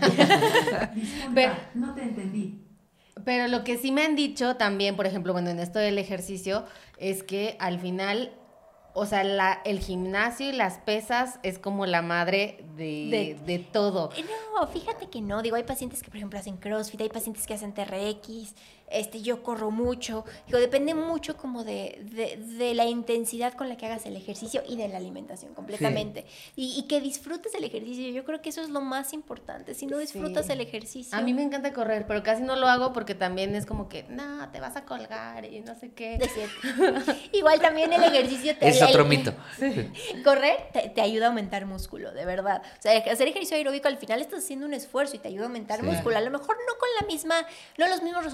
Disculpa, Pero- no te entendí. Pero lo que sí me han dicho también, por ejemplo, bueno, en esto del ejercicio, es que al final, o sea, la, el gimnasio y las pesas es como la madre de, De- de todo. Eh, No, fíjate que no. Digo, hay pacientes que, por ejemplo, hacen CrossFit, hay pacientes que hacen T R X, este, yo corro mucho. Digo, depende mucho como de, de, de la intensidad con la que hagas el ejercicio y de la alimentación completamente. Y, y que disfrutes el ejercicio. Yo creo que eso es lo más importante. Si no disfrutas Sí. el ejercicio... A mí me encanta correr, pero casi no lo hago porque también es como que, no, te vas a colgar y no sé qué. Es cierto. Igual también el ejercicio te Es el- otro el- mito. Correr te, te ayuda a aumentar músculo, de verdad. O sea, hacer ejercicio aeróbico al final estás haciendo un esfuerzo y te ayuda a aumentar Sí. músculo. A lo mejor no con la misma, no los mismos resultados que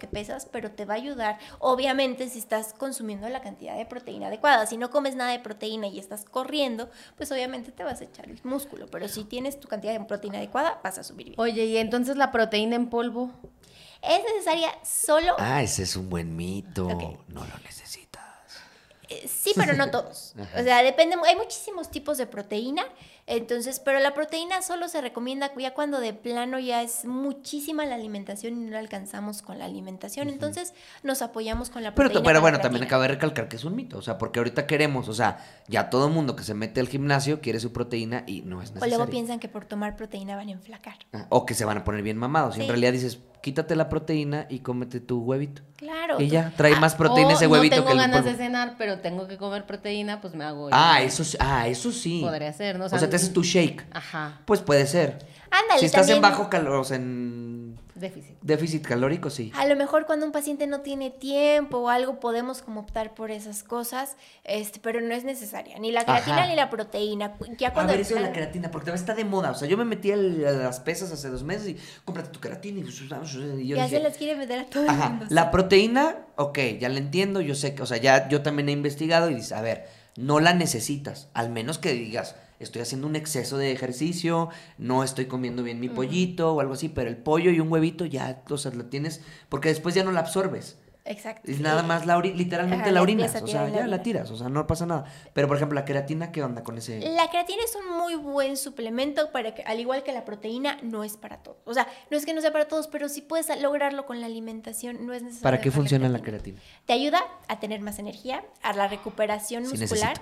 que pesas, pero te va a ayudar, obviamente, si estás consumiendo la cantidad de proteína adecuada. Si no comes nada de proteína y estás corriendo, pues obviamente te vas a echar el músculo, pero si tienes tu cantidad de proteína adecuada, vas a subir bien. Oye, y entonces la proteína en polvo. Es necesaria solo... Ah, ese es un buen mito. Ok. No lo necesitas. Eh, Sí, pero no todos. Ajá. O sea, depende, hay muchísimos tipos de proteína, entonces, pero la proteína solo se recomienda ya cuando de plano ya es muchísima la alimentación y no la alcanzamos con la alimentación, entonces nos apoyamos con la Pero, proteína. pero con bueno, la también creatina. acaba de recalcar que es un mito. O sea, porque ahorita queremos, o sea, ya todo el mundo que se mete al gimnasio quiere su proteína y no es O necesario. luego piensan que por tomar proteína van a enflacar. Ah, O que se van a poner bien mamados. Y en Sí. realidad dices, quítate la proteína y cómete tu huevito. Claro. Y tú- ya, trae Ah, más proteína O ese huevito no tengo que el ganas polvo. de cenar, pero tengo que comer proteína, pues me hago. Ah, el- eso, sí- ah, eso sí. Podría ser, ¿no? O sea, te haces tu shake. Ajá, Pues puede ser. Ándale, Si estás en también- bajo calor, o sea, en déficit. déficit calórico, sí. A lo mejor cuando un paciente no tiene tiempo o algo podemos como optar por esas cosas, este, pero no es necesaria, ni la creatina Ajá. ni la proteína. Ya A cuando ver, eso de la plan- creatina, porque también está de moda. O sea, yo me metí al- a las pesas hace dos meses y cómprate tu creatina. Y, y yo ya dije, se las quiere meter a todo el ajá, mundo. la proteína, ok, ya la entiendo, yo sé que, o sea, ya yo también he investigado y dices, a ver, no la necesitas, al menos que digas, estoy haciendo un exceso de ejercicio, no estoy comiendo bien mi pollito o algo así, pero el pollo y un huevito ya, o sea, lo tienes, porque después ya no la absorbes. Exacto. Es sí. nada más la ori- literalmente Ajá, la la orinas, empieza a o tirar sea, la ya la orina. tiras, o sea, no pasa nada. Pero por ejemplo, la creatina, ¿qué onda con ese? La creatina es un muy buen suplemento para que, al igual que la proteína, no es para todos. O sea, no es que no sea para todos, pero si puedes lograrlo con la alimentación, no es necesario. ¿Para qué dejar funciona la creatina? Te ayuda a tener más energía, a la recuperación Sí muscular.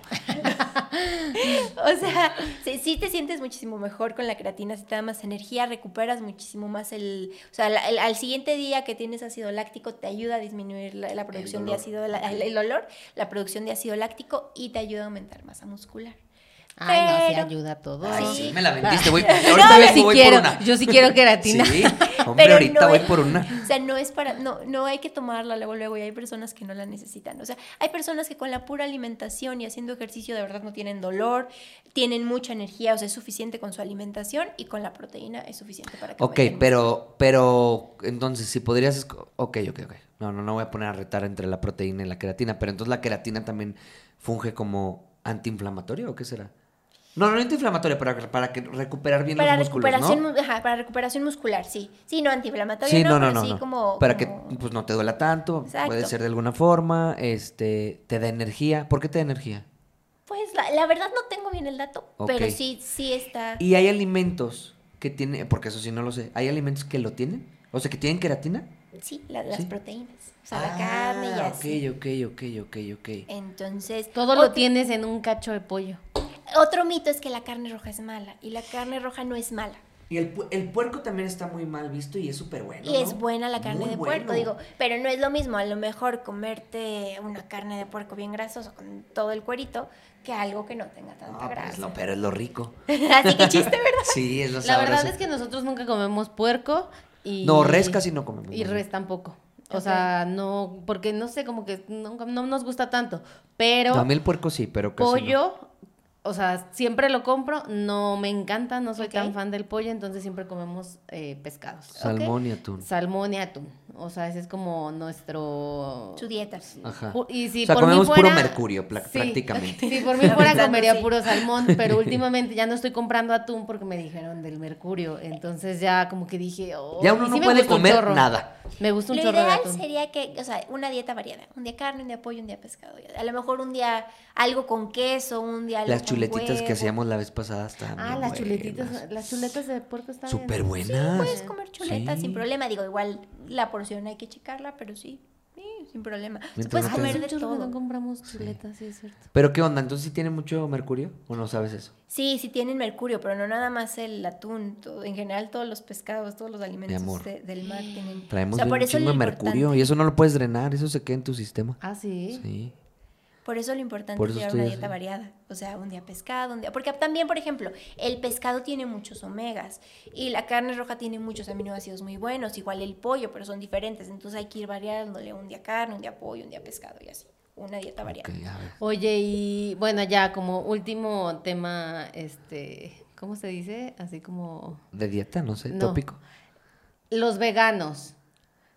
O sea, sí, sí te sientes muchísimo mejor con la creatina, si te da más energía, recuperas muchísimo más el... O sea, la- el- al siguiente día que tienes ácido láctico te ayuda a disminuir la, la producción de dolor. ácido, la- el, el olor, la producción de ácido láctico y te ayuda a aumentar masa muscular. Ay, no, sí Pero- ayuda a todo. Ay, Sí. sí, me la vendiste, voy, No, ahorita yo vengo, sí voy quiero, por una. yo sí quiero queratina. Sí, hombre, Pero ahorita no voy es- por una. O sea, no es para, no, no hay que tomarla luego, luego, y hay personas que no la necesitan. O sea, hay personas que con la pura alimentación y haciendo ejercicio de verdad no tienen dolor, tienen mucha energía, o sea, es suficiente con su alimentación y con la proteína es suficiente para que Ok, aumenten pero, pero, entonces, si podrías... esco- Ok, ok, ok. No, no, no voy a poner a retar entre la proteína y la creatina, pero entonces la creatina también funge como antiinflamatorio, ¿o qué será? No, no antiinflamatorio, para, para que recuperar bien para los músculos, recuperación, ¿no? mu- ajá, para recuperación muscular, sí. Sí, no antiinflamatorio, Sí, no, no, pero no. sí no. como... Para como- que pues no te duela tanto, Exacto. puede ser de alguna forma, este, te da energía. ¿Por qué te da energía? Pues la, la verdad no tengo bien el dato, Ok. pero sí, sí está... Y hay alimentos que tienen, porque eso sí no lo sé, ¿hay alimentos que lo tienen? O sea, que tienen creatina. Sí, la- las Sí. proteínas, o sea, la carne y Ah, así. ok, ok, ok, ok, ok. Entonces... Todo lo otro- tienes en un cacho de pollo. Otro mito es que la carne roja es mala y la carne roja no es mala. Y el, pu- el puerco también está muy mal visto y es súper bueno. Y es ¿no? buena la carne Muy de bueno. puerco, digo, pero no es lo mismo a lo mejor comerte una carne de puerco bien grasosa con todo el cuerito que algo que no tenga tanta No, grasa. pues lo, pero es lo rico. Así que chiste, ¿verdad? Sí, es lo La verdad sabroso. es que nosotros nunca comemos puerco y... No, res casi no comemos. Y res tampoco. O Ok. sea, no, porque no sé, como que no, no nos gusta tanto. Pero No, a mí el puerco sí, pero casi no. pollo, o sea, siempre lo compro, no me encanta, no soy Ok. tan fan del pollo, entonces siempre comemos eh, pescados. Salmón y atún. Salmón y atún. O sea, ese es como nuestro... Su dieta. Ajá. Pu- Y si O sea, por mí comemos fuera- puro mercurio, pla- Sí, prácticamente. Si por mí fuera Pensando, comería sí. puro salmón, pero últimamente ya no estoy comprando atún porque me dijeron del mercurio. Entonces ya como que dije, oh, Ya uno y no sí me puede gusta un comer chorro. nada. Me gusta un Lo chorro de ideal atún. sería que, o sea, una dieta variada. Un día carne, un día pollo, un día pescado. A lo mejor un día algo con queso, un día algo Las con chuletitas que huevo. hacíamos la vez pasada estaban Ah, bien las buenas. chuletitas, las chuletas de puerco están bien. Súper buenas. Puedes comer chuletas Sí. sin problema. Digo, igual la porción hay que checarla, pero sí, sí, sin problema. O sea, Mientras puedes no te- comer Hace de un chorro que todo. no compramos chuletas, sí es cierto. Pero ¿qué onda? ¿Entonces sí tiene mucho mercurio o no sabes eso? Sí, sí tienen mercurio, pero no nada más el atún. todo- en general, todos los pescados, todos los alimentos amor. de- del mar tienen. Traemos o sea, bien por un eso chingo lo de mercurio importante- y eso no lo puedes drenar, eso se queda en tu sistema. Ah, sí. Sí. Por eso lo importante Por es eso llevar una estoy dieta así. variada. O sea, un día pescado, un día... Porque también, por ejemplo, el pescado tiene muchos omegas y la carne roja tiene muchos aminoácidos muy buenos, igual el pollo, pero son diferentes. Entonces hay que ir variándole un día carne, un día pollo, un día pescado y así. Una dieta variada. Ok, a ver. Oye, y bueno, ya como último tema, este, ¿cómo se dice? Así como De dieta, no sé, No. tópico. los veganos.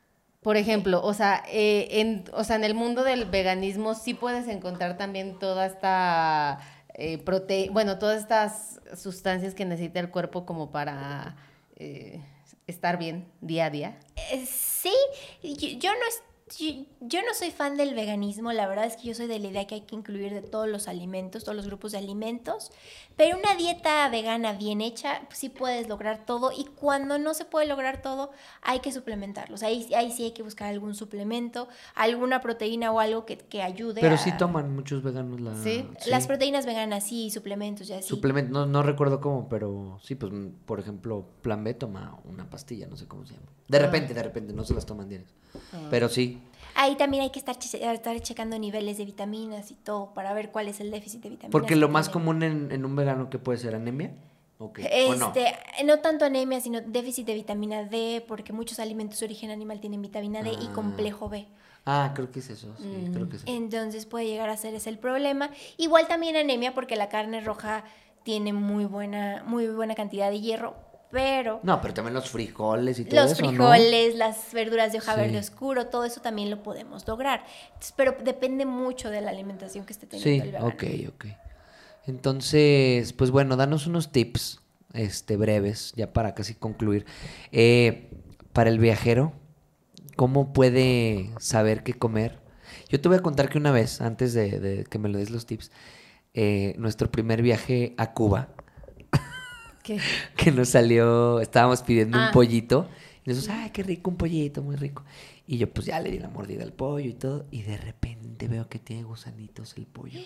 por ejemplo, o sea, eh, en, o sea, en el mundo del veganismo sí puedes encontrar también toda esta eh, prote bueno, todas estas sustancias que necesita el cuerpo como para eh, estar bien día a día. Eh, sí, yo, yo no es- yo, yo no soy fan del veganismo, la verdad es que yo soy de la idea que hay que incluir de todos los alimentos, todos los grupos de alimentos, pero una dieta vegana bien hecha, pues sí puedes lograr todo, y cuando no se puede lograr todo, hay que suplementarlos, ahí, ahí sí hay que buscar algún suplemento, alguna proteína o algo que, que ayude Pero a... sí toman muchos veganos la... Sí, Las proteínas veganas, sí, suplementos, ya sí. Suplemento, no, no recuerdo cómo, pero sí, pues, mm, por ejemplo, Plan B toma una pastilla, no sé cómo se llama. De repente, de repente, no se las toman diarias. Pero sí. Ahí también hay que estar, che- estar checando niveles de vitaminas y todo para ver cuál es el déficit de vitaminas. Porque que lo más tiene. común en, en un vegano que puede ser anemia. Ok. ¿O no? Este, no tanto anemia, sino déficit de vitamina D, porque muchos alimentos de origen animal tienen vitamina D y Ah. complejo B. Ah, creo que es eso, sí, creo que es eso. Entonces puede llegar a ser ese el problema. Igual también anemia, porque la carne roja tiene muy buena, muy buena cantidad de hierro, pero No, pero también los frijoles y todo los eso, ¿no? frijoles, las verduras de hoja Sí. verde oscuro, todo eso también lo podemos lograr. Entonces, pero depende mucho de la alimentación que esté teniendo Sí, el vegano. ok, ok. Entonces, pues bueno, danos unos tips este, breves, ya para casi concluir. Eh, para el viajero, ¿cómo puede saber qué comer? Yo te voy a contar que una vez, antes de, de que me lo des los tips, eh, nuestro primer viaje a Cuba, ¿Qué? que nos salió, estábamos pidiendo Ah. un pollito, y nosotros, ay, qué rico, un pollito, muy rico. Y yo pues ya le di la mordida al pollo y todo, y de repente veo que tiene gusanitos el pollo.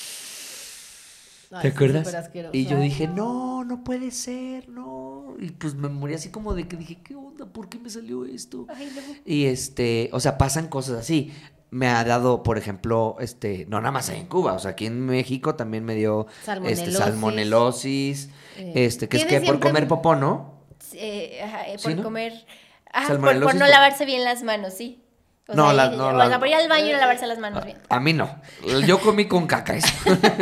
Ay, ¿Te sí, acuerdas? súper asqueroso. Y yo dije, no, no puede ser, no. Y pues me morí así como de que dije, ¿qué onda? ¿Por qué me salió esto? Ay, no. Y este, o sea, pasan cosas así. Me ha dado, por ejemplo, este, no nada más ahí en Cuba, o sea, aquí en México también me dio este, Salmonelosis. salmonelosis, Eh, este, que es tiene que por siempre- comer popó, ¿no? Eh, ajá, eh, ¿Sí, por no? comer. Ajá, por, Salmonelosis por no por- lavarse bien las manos, sí. O No, sea, la- y- no, o la- sea, por ir al baño y no lavarse las manos bien. A mí no. Yo comí con caca eso.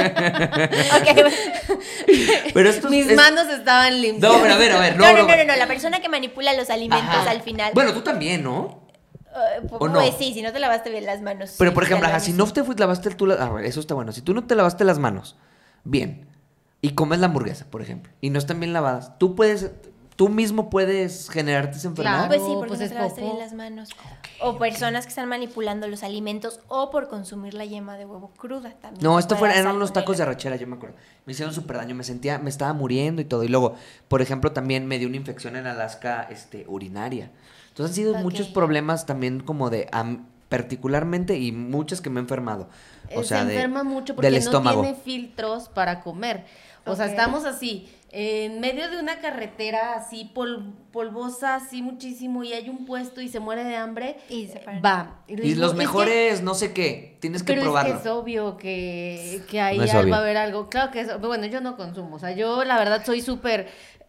Ok. Pero esto es- Mis es- manos estaban limpias. No, pero a ver, a ver, No, no, no, no, no, no, no, la persona que manipula los alimentos Ajá. al final. Bueno, tú también, ¿no? Eh, pu- ¿o no? Pues sí, si no te lavaste bien las manos. Pero sí, por ejemplo, al ajá, baño si sí. no te fuiste, lavaste tú las... A ver, eso está bueno. Si tú no te lavaste las manos bien y comes la hamburguesa, por ejemplo, y no están bien lavadas, tú puedes... Tú mismo puedes generarte esa enfermedad. Pues sí, porque pues no es te lavaste popó. bien las manos. O personas que están manipulando los alimentos o por consumir la yema de huevo cruda también. No, esto puede fueron, dar eran unos salmonela. tacos de arrachera, yo me acuerdo. Me hicieron súper daño, me sentía, me estaba muriendo y todo. Y luego, por ejemplo, también me dio una infección en Alaska, este, urinaria. Entonces han sido Ok. muchos problemas también como de, am- particularmente, y muchas que me he enfermado. O Eh, sea, se de- enferma mucho porque del no estómago. tiene filtros para comer. O sea, Ok. estamos así, en medio de una carretera así pol- polvosa, así muchísimo, y hay un puesto y se muere de hambre. Y se paran. Va. le Y digo, los "Es que- mejores, no sé qué, tienes que pero probarlo. es que es obvio que, que ahí No es va obvio. a haber algo. Claro que es, bueno, yo no consumo. O sea, yo la verdad soy súper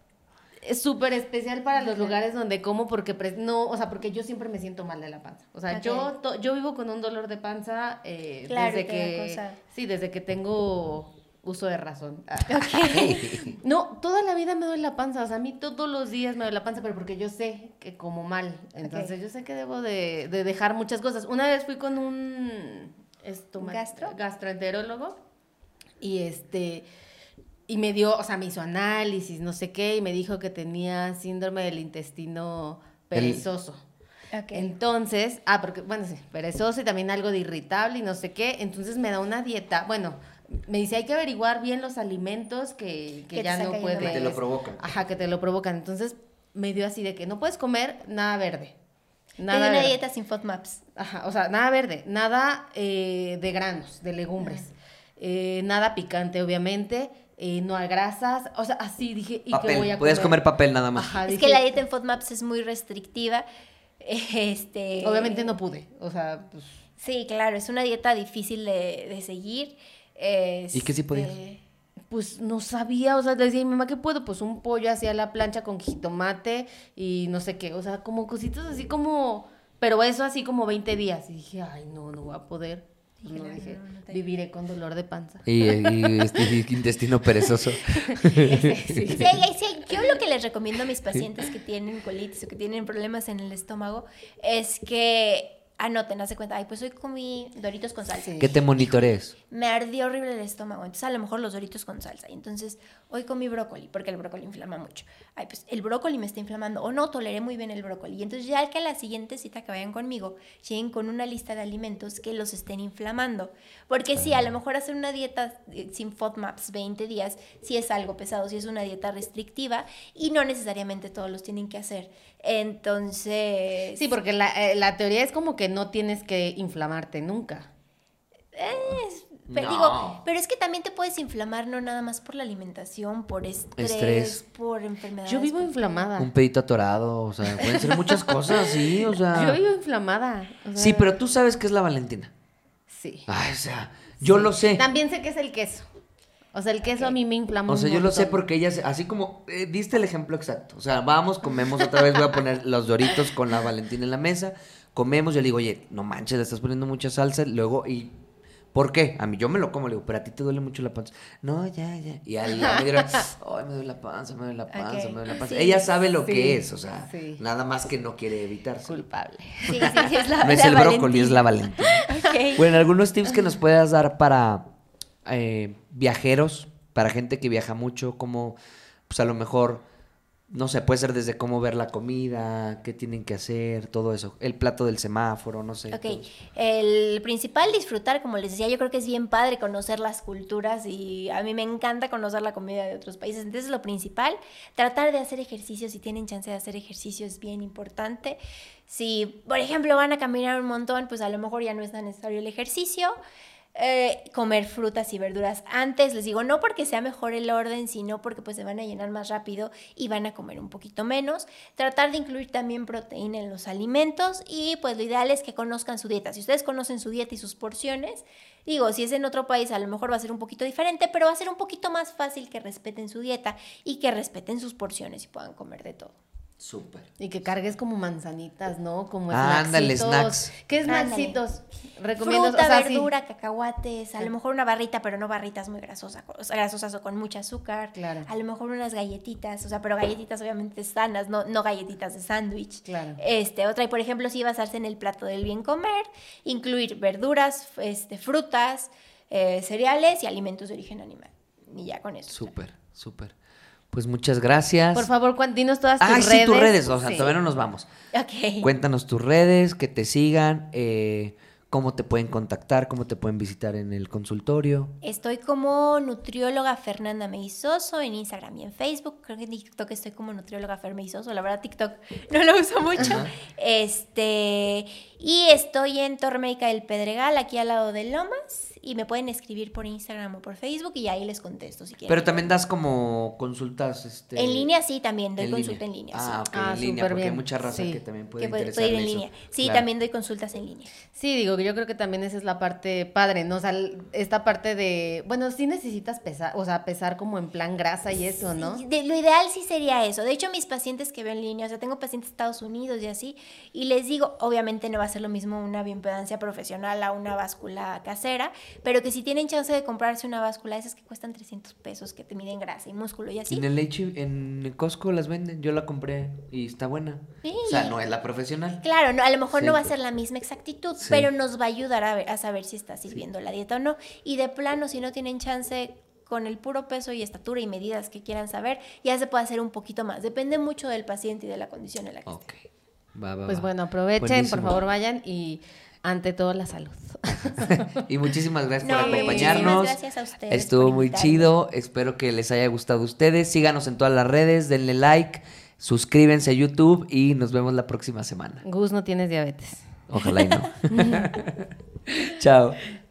es súper especial para los lugares donde como porque pre- no, o sea, porque yo siempre me siento mal de la panza. O sea, Ok. yo to- yo vivo con un dolor de panza eh, Claro, desde te da que cosa. sí, desde que tengo uso de razón. Ah. Ok. No, toda la vida me duele la panza, o sea, a mí todos los días me duele la panza, pero porque yo sé que como mal, entonces Ok. yo sé que debo de, de dejar muchas cosas. Una vez fui con un estoma- ¿Gastro? gastroenterólogo y este y me dio, o sea, me hizo análisis, no sé qué, y me dijo que tenía síndrome del intestino perezoso. Ok. Entonces, ah, porque, bueno, sí, perezoso y también algo de irritable y no sé qué. Entonces me da una dieta, bueno, me dice, hay que averiguar bien los alimentos que, que Que te ya están no cayendo puedes. mal. Que te lo provocan. Ajá, que te lo provocan. Entonces me dio así de que no puedes comer nada verde. Te Nada dio una verde. dieta sin FODMAPs. Ajá, o sea, nada verde, nada eh, de granos, de legumbres, eh, nada picante, obviamente, eh, no a grasas, o sea, así dije, ¿y qué voy Papel, a puedes comer papel nada más. Ajá, Es dije, que la dieta en FODMAPs es muy restrictiva. Este, obviamente no pude, o sea, pues... Sí, claro, es una dieta difícil de, de seguir. ¿Y qué sí podías? Este, Pues no sabía, o sea, le decía a mi mamá, ¿qué puedo? Pues un pollo así a la plancha con jitomate y no sé qué, o sea, como cositas así como, pero eso así como veinte días. Y dije, ay, no, no voy a poder. pues no Dije, no, dije, no, no te- viviré con dolor de panza. Y, y, este, y intestino perezoso. Sí. Sí, sí, sí, yo lo que les recomiendo a mis pacientes que tienen colitis o que tienen problemas en el estómago es que anoten, haz de cuenta, ay, pues hoy comí Doritos con salsa. Sí. Que te monitorees. Me ardió horrible el estómago, entonces a lo mejor los Doritos con salsa. Y entonces hoy comí brócoli, porque el brócoli inflama mucho. Ay, pues el brócoli me está inflamando, o no, toleré muy bien el brócoli. Y entonces ya que a la siguiente cita que vayan conmigo, lleguen con una lista de alimentos que los estén inflamando. Porque sí, a lo mejor hacer una dieta eh, sin FODMAPs veinte días, sí es algo pesado, sí es una dieta restrictiva, y no necesariamente todos los tienen que hacer. Entonces... Sí, porque la, eh, la teoría es como que no tienes que inflamarte nunca. Pero, No. digo, pero es que también te puedes inflamar no nada más por la alimentación, por estrés, Estrés. por enfermedades. Yo vivo por- inflamada. Un pedito atorado, o sea, pueden ser muchas cosas, sí, o sea. Yo vivo inflamada. o sea, Sí, pero tú sabes qué es la Valentina. Sí. Ay, o sea, yo lo sé. También sé que es el queso. O sea, el queso a mí me inflama O sea, un yo lo sé montón. porque ella, se- así como, eh, diste el ejemplo exacto. O sea, vamos, comemos otra vez, voy a poner los Doritos con la Valentina en la mesa, comemos, yo le digo, oye, no manches, le estás poniendo mucha salsa, luego, y, ¿por qué? A mí, yo me lo como, le digo, pero a ti te duele mucho la panza. No, ya, ya. Y a la media hora, ay, me duele la panza, me duele la panza, Ok. me duele la panza. Sí, ella sabe lo sí, que es, o sea, sí. nada más que no quiere evitarse. Culpable. Sí, sí, sí, es la No es la el brócoli, Valentina. es la Valentina. Ok. Bueno, algunos tips que nos puedas dar para eh, viajeros, para gente que viaja mucho, como, pues a lo mejor, no sé, puede ser desde cómo ver la comida, qué tienen que hacer, todo eso. El plato del semáforo, no sé. Ok, todo eso. el principal disfrutar, como les decía, yo creo que es bien padre conocer las culturas y a mí me encanta conocer la comida de otros países. Entonces lo principal, tratar de hacer ejercicio, si tienen chance de hacer ejercicio es bien importante. Si, por ejemplo, van a caminar un montón, pues a lo mejor ya no es tan necesario el ejercicio. Eh, comer frutas y verduras antes, les digo, no porque sea mejor el orden, sino porque pues se van a llenar más rápido y van a comer un poquito menos. Tratar de incluir también proteína en los alimentos y pues lo ideal es que conozcan su dieta. Si ustedes conocen su dieta y sus porciones, digo, si es en otro país a lo mejor va a ser un poquito diferente, pero va a ser un poquito más fácil que respeten su dieta y que respeten sus porciones y puedan comer de todo. Súper. Y que cargues como manzanitas, ¿no? Como Ah, ándale, snacksitos. snacks. ¿Qué Ándale. snacksitos? Recomiendo, Fruta, o sea, sí. verdura, cacahuates, a lo mejor una barrita, pero no barritas muy grasosas, o sea, grasosas o con mucho azúcar. Claro. A lo mejor unas galletitas, o sea, pero galletitas obviamente sanas, no, no galletitas de sándwich. Claro. Este, otra, y por ejemplo, sí basarse en el plato del bien comer, incluir verduras, f- este, frutas, eh, cereales y alimentos de origen animal. Y ya con eso. Súper, súper. Pues muchas gracias. Por favor, cuan- dinos todas tus Ah, redes. sí, tus redes, o sea, Sí. todavía no nos vamos. Ok. Cuéntanos tus redes, que te sigan, eh, cómo te pueden contactar, cómo te pueden visitar en el consultorio. Estoy como nutrióloga Fernanda Meizoso en Instagram y en Facebook. Creo que en TikTok estoy como nutrióloga Fer Meizoso. La verdad, TikTok no lo uso mucho. Ajá. Este, y estoy en Torre América del Pedregal, aquí al lado de Lomas. Y me pueden escribir por Instagram o por Facebook y ahí les contesto si quieren. Pero también das como consultas, este... En línea sí, también doy en consulta línea. en línea. Ah, sí. ok, Ah, en línea, súper porque hay bien. mucha raza Sí. que también puede Que puede, interesarle puede ir en eso. línea. Sí, Claro. también doy consultas en línea. Sí, digo que yo creo que también esa es la parte padre, ¿no? O sea, l- esta parte de, bueno, sí necesitas pesar, o sea, pesar como en plan grasa y eso, ¿no? Sí, de- lo ideal sí sería eso. De hecho, mis pacientes que veo en línea, o sea, tengo pacientes de Estados Unidos y así, y les digo, obviamente no va a ser lo mismo una bioimpedancia profesional a una báscula casera, pero que si tienen chance de comprarse una báscula, esas que cuestan trescientos pesos, que te miden grasa y músculo y así. En el H, en Costco las venden, yo la compré y está buena. Sí. O sea, no es la profesional. Claro, no, a lo mejor Sí. no va a ser la misma exactitud, Sí. pero nos va a ayudar a, ver- a saber si está sirviendo la dieta o no. Y de plano, si no tienen chance con el puro peso y estatura y medidas que quieran saber, ya se puede hacer un poquito más. Depende mucho del paciente y de la condición en la que esté. Ok. Va, va, Pues va. bueno, aprovechen, Buenísimo. por favor, vayan y ante todo la salud. Y muchísimas gracias No, por hombre, acompañarnos. muchísimas gracias a ustedes Estuvo por muy invitarme. chido. Espero que les haya gustado a ustedes. Síganos en todas las redes, denle like, suscríbanse a YouTube y nos vemos la próxima semana. Gus, no tienes diabetes. Ojalá y no. Chao.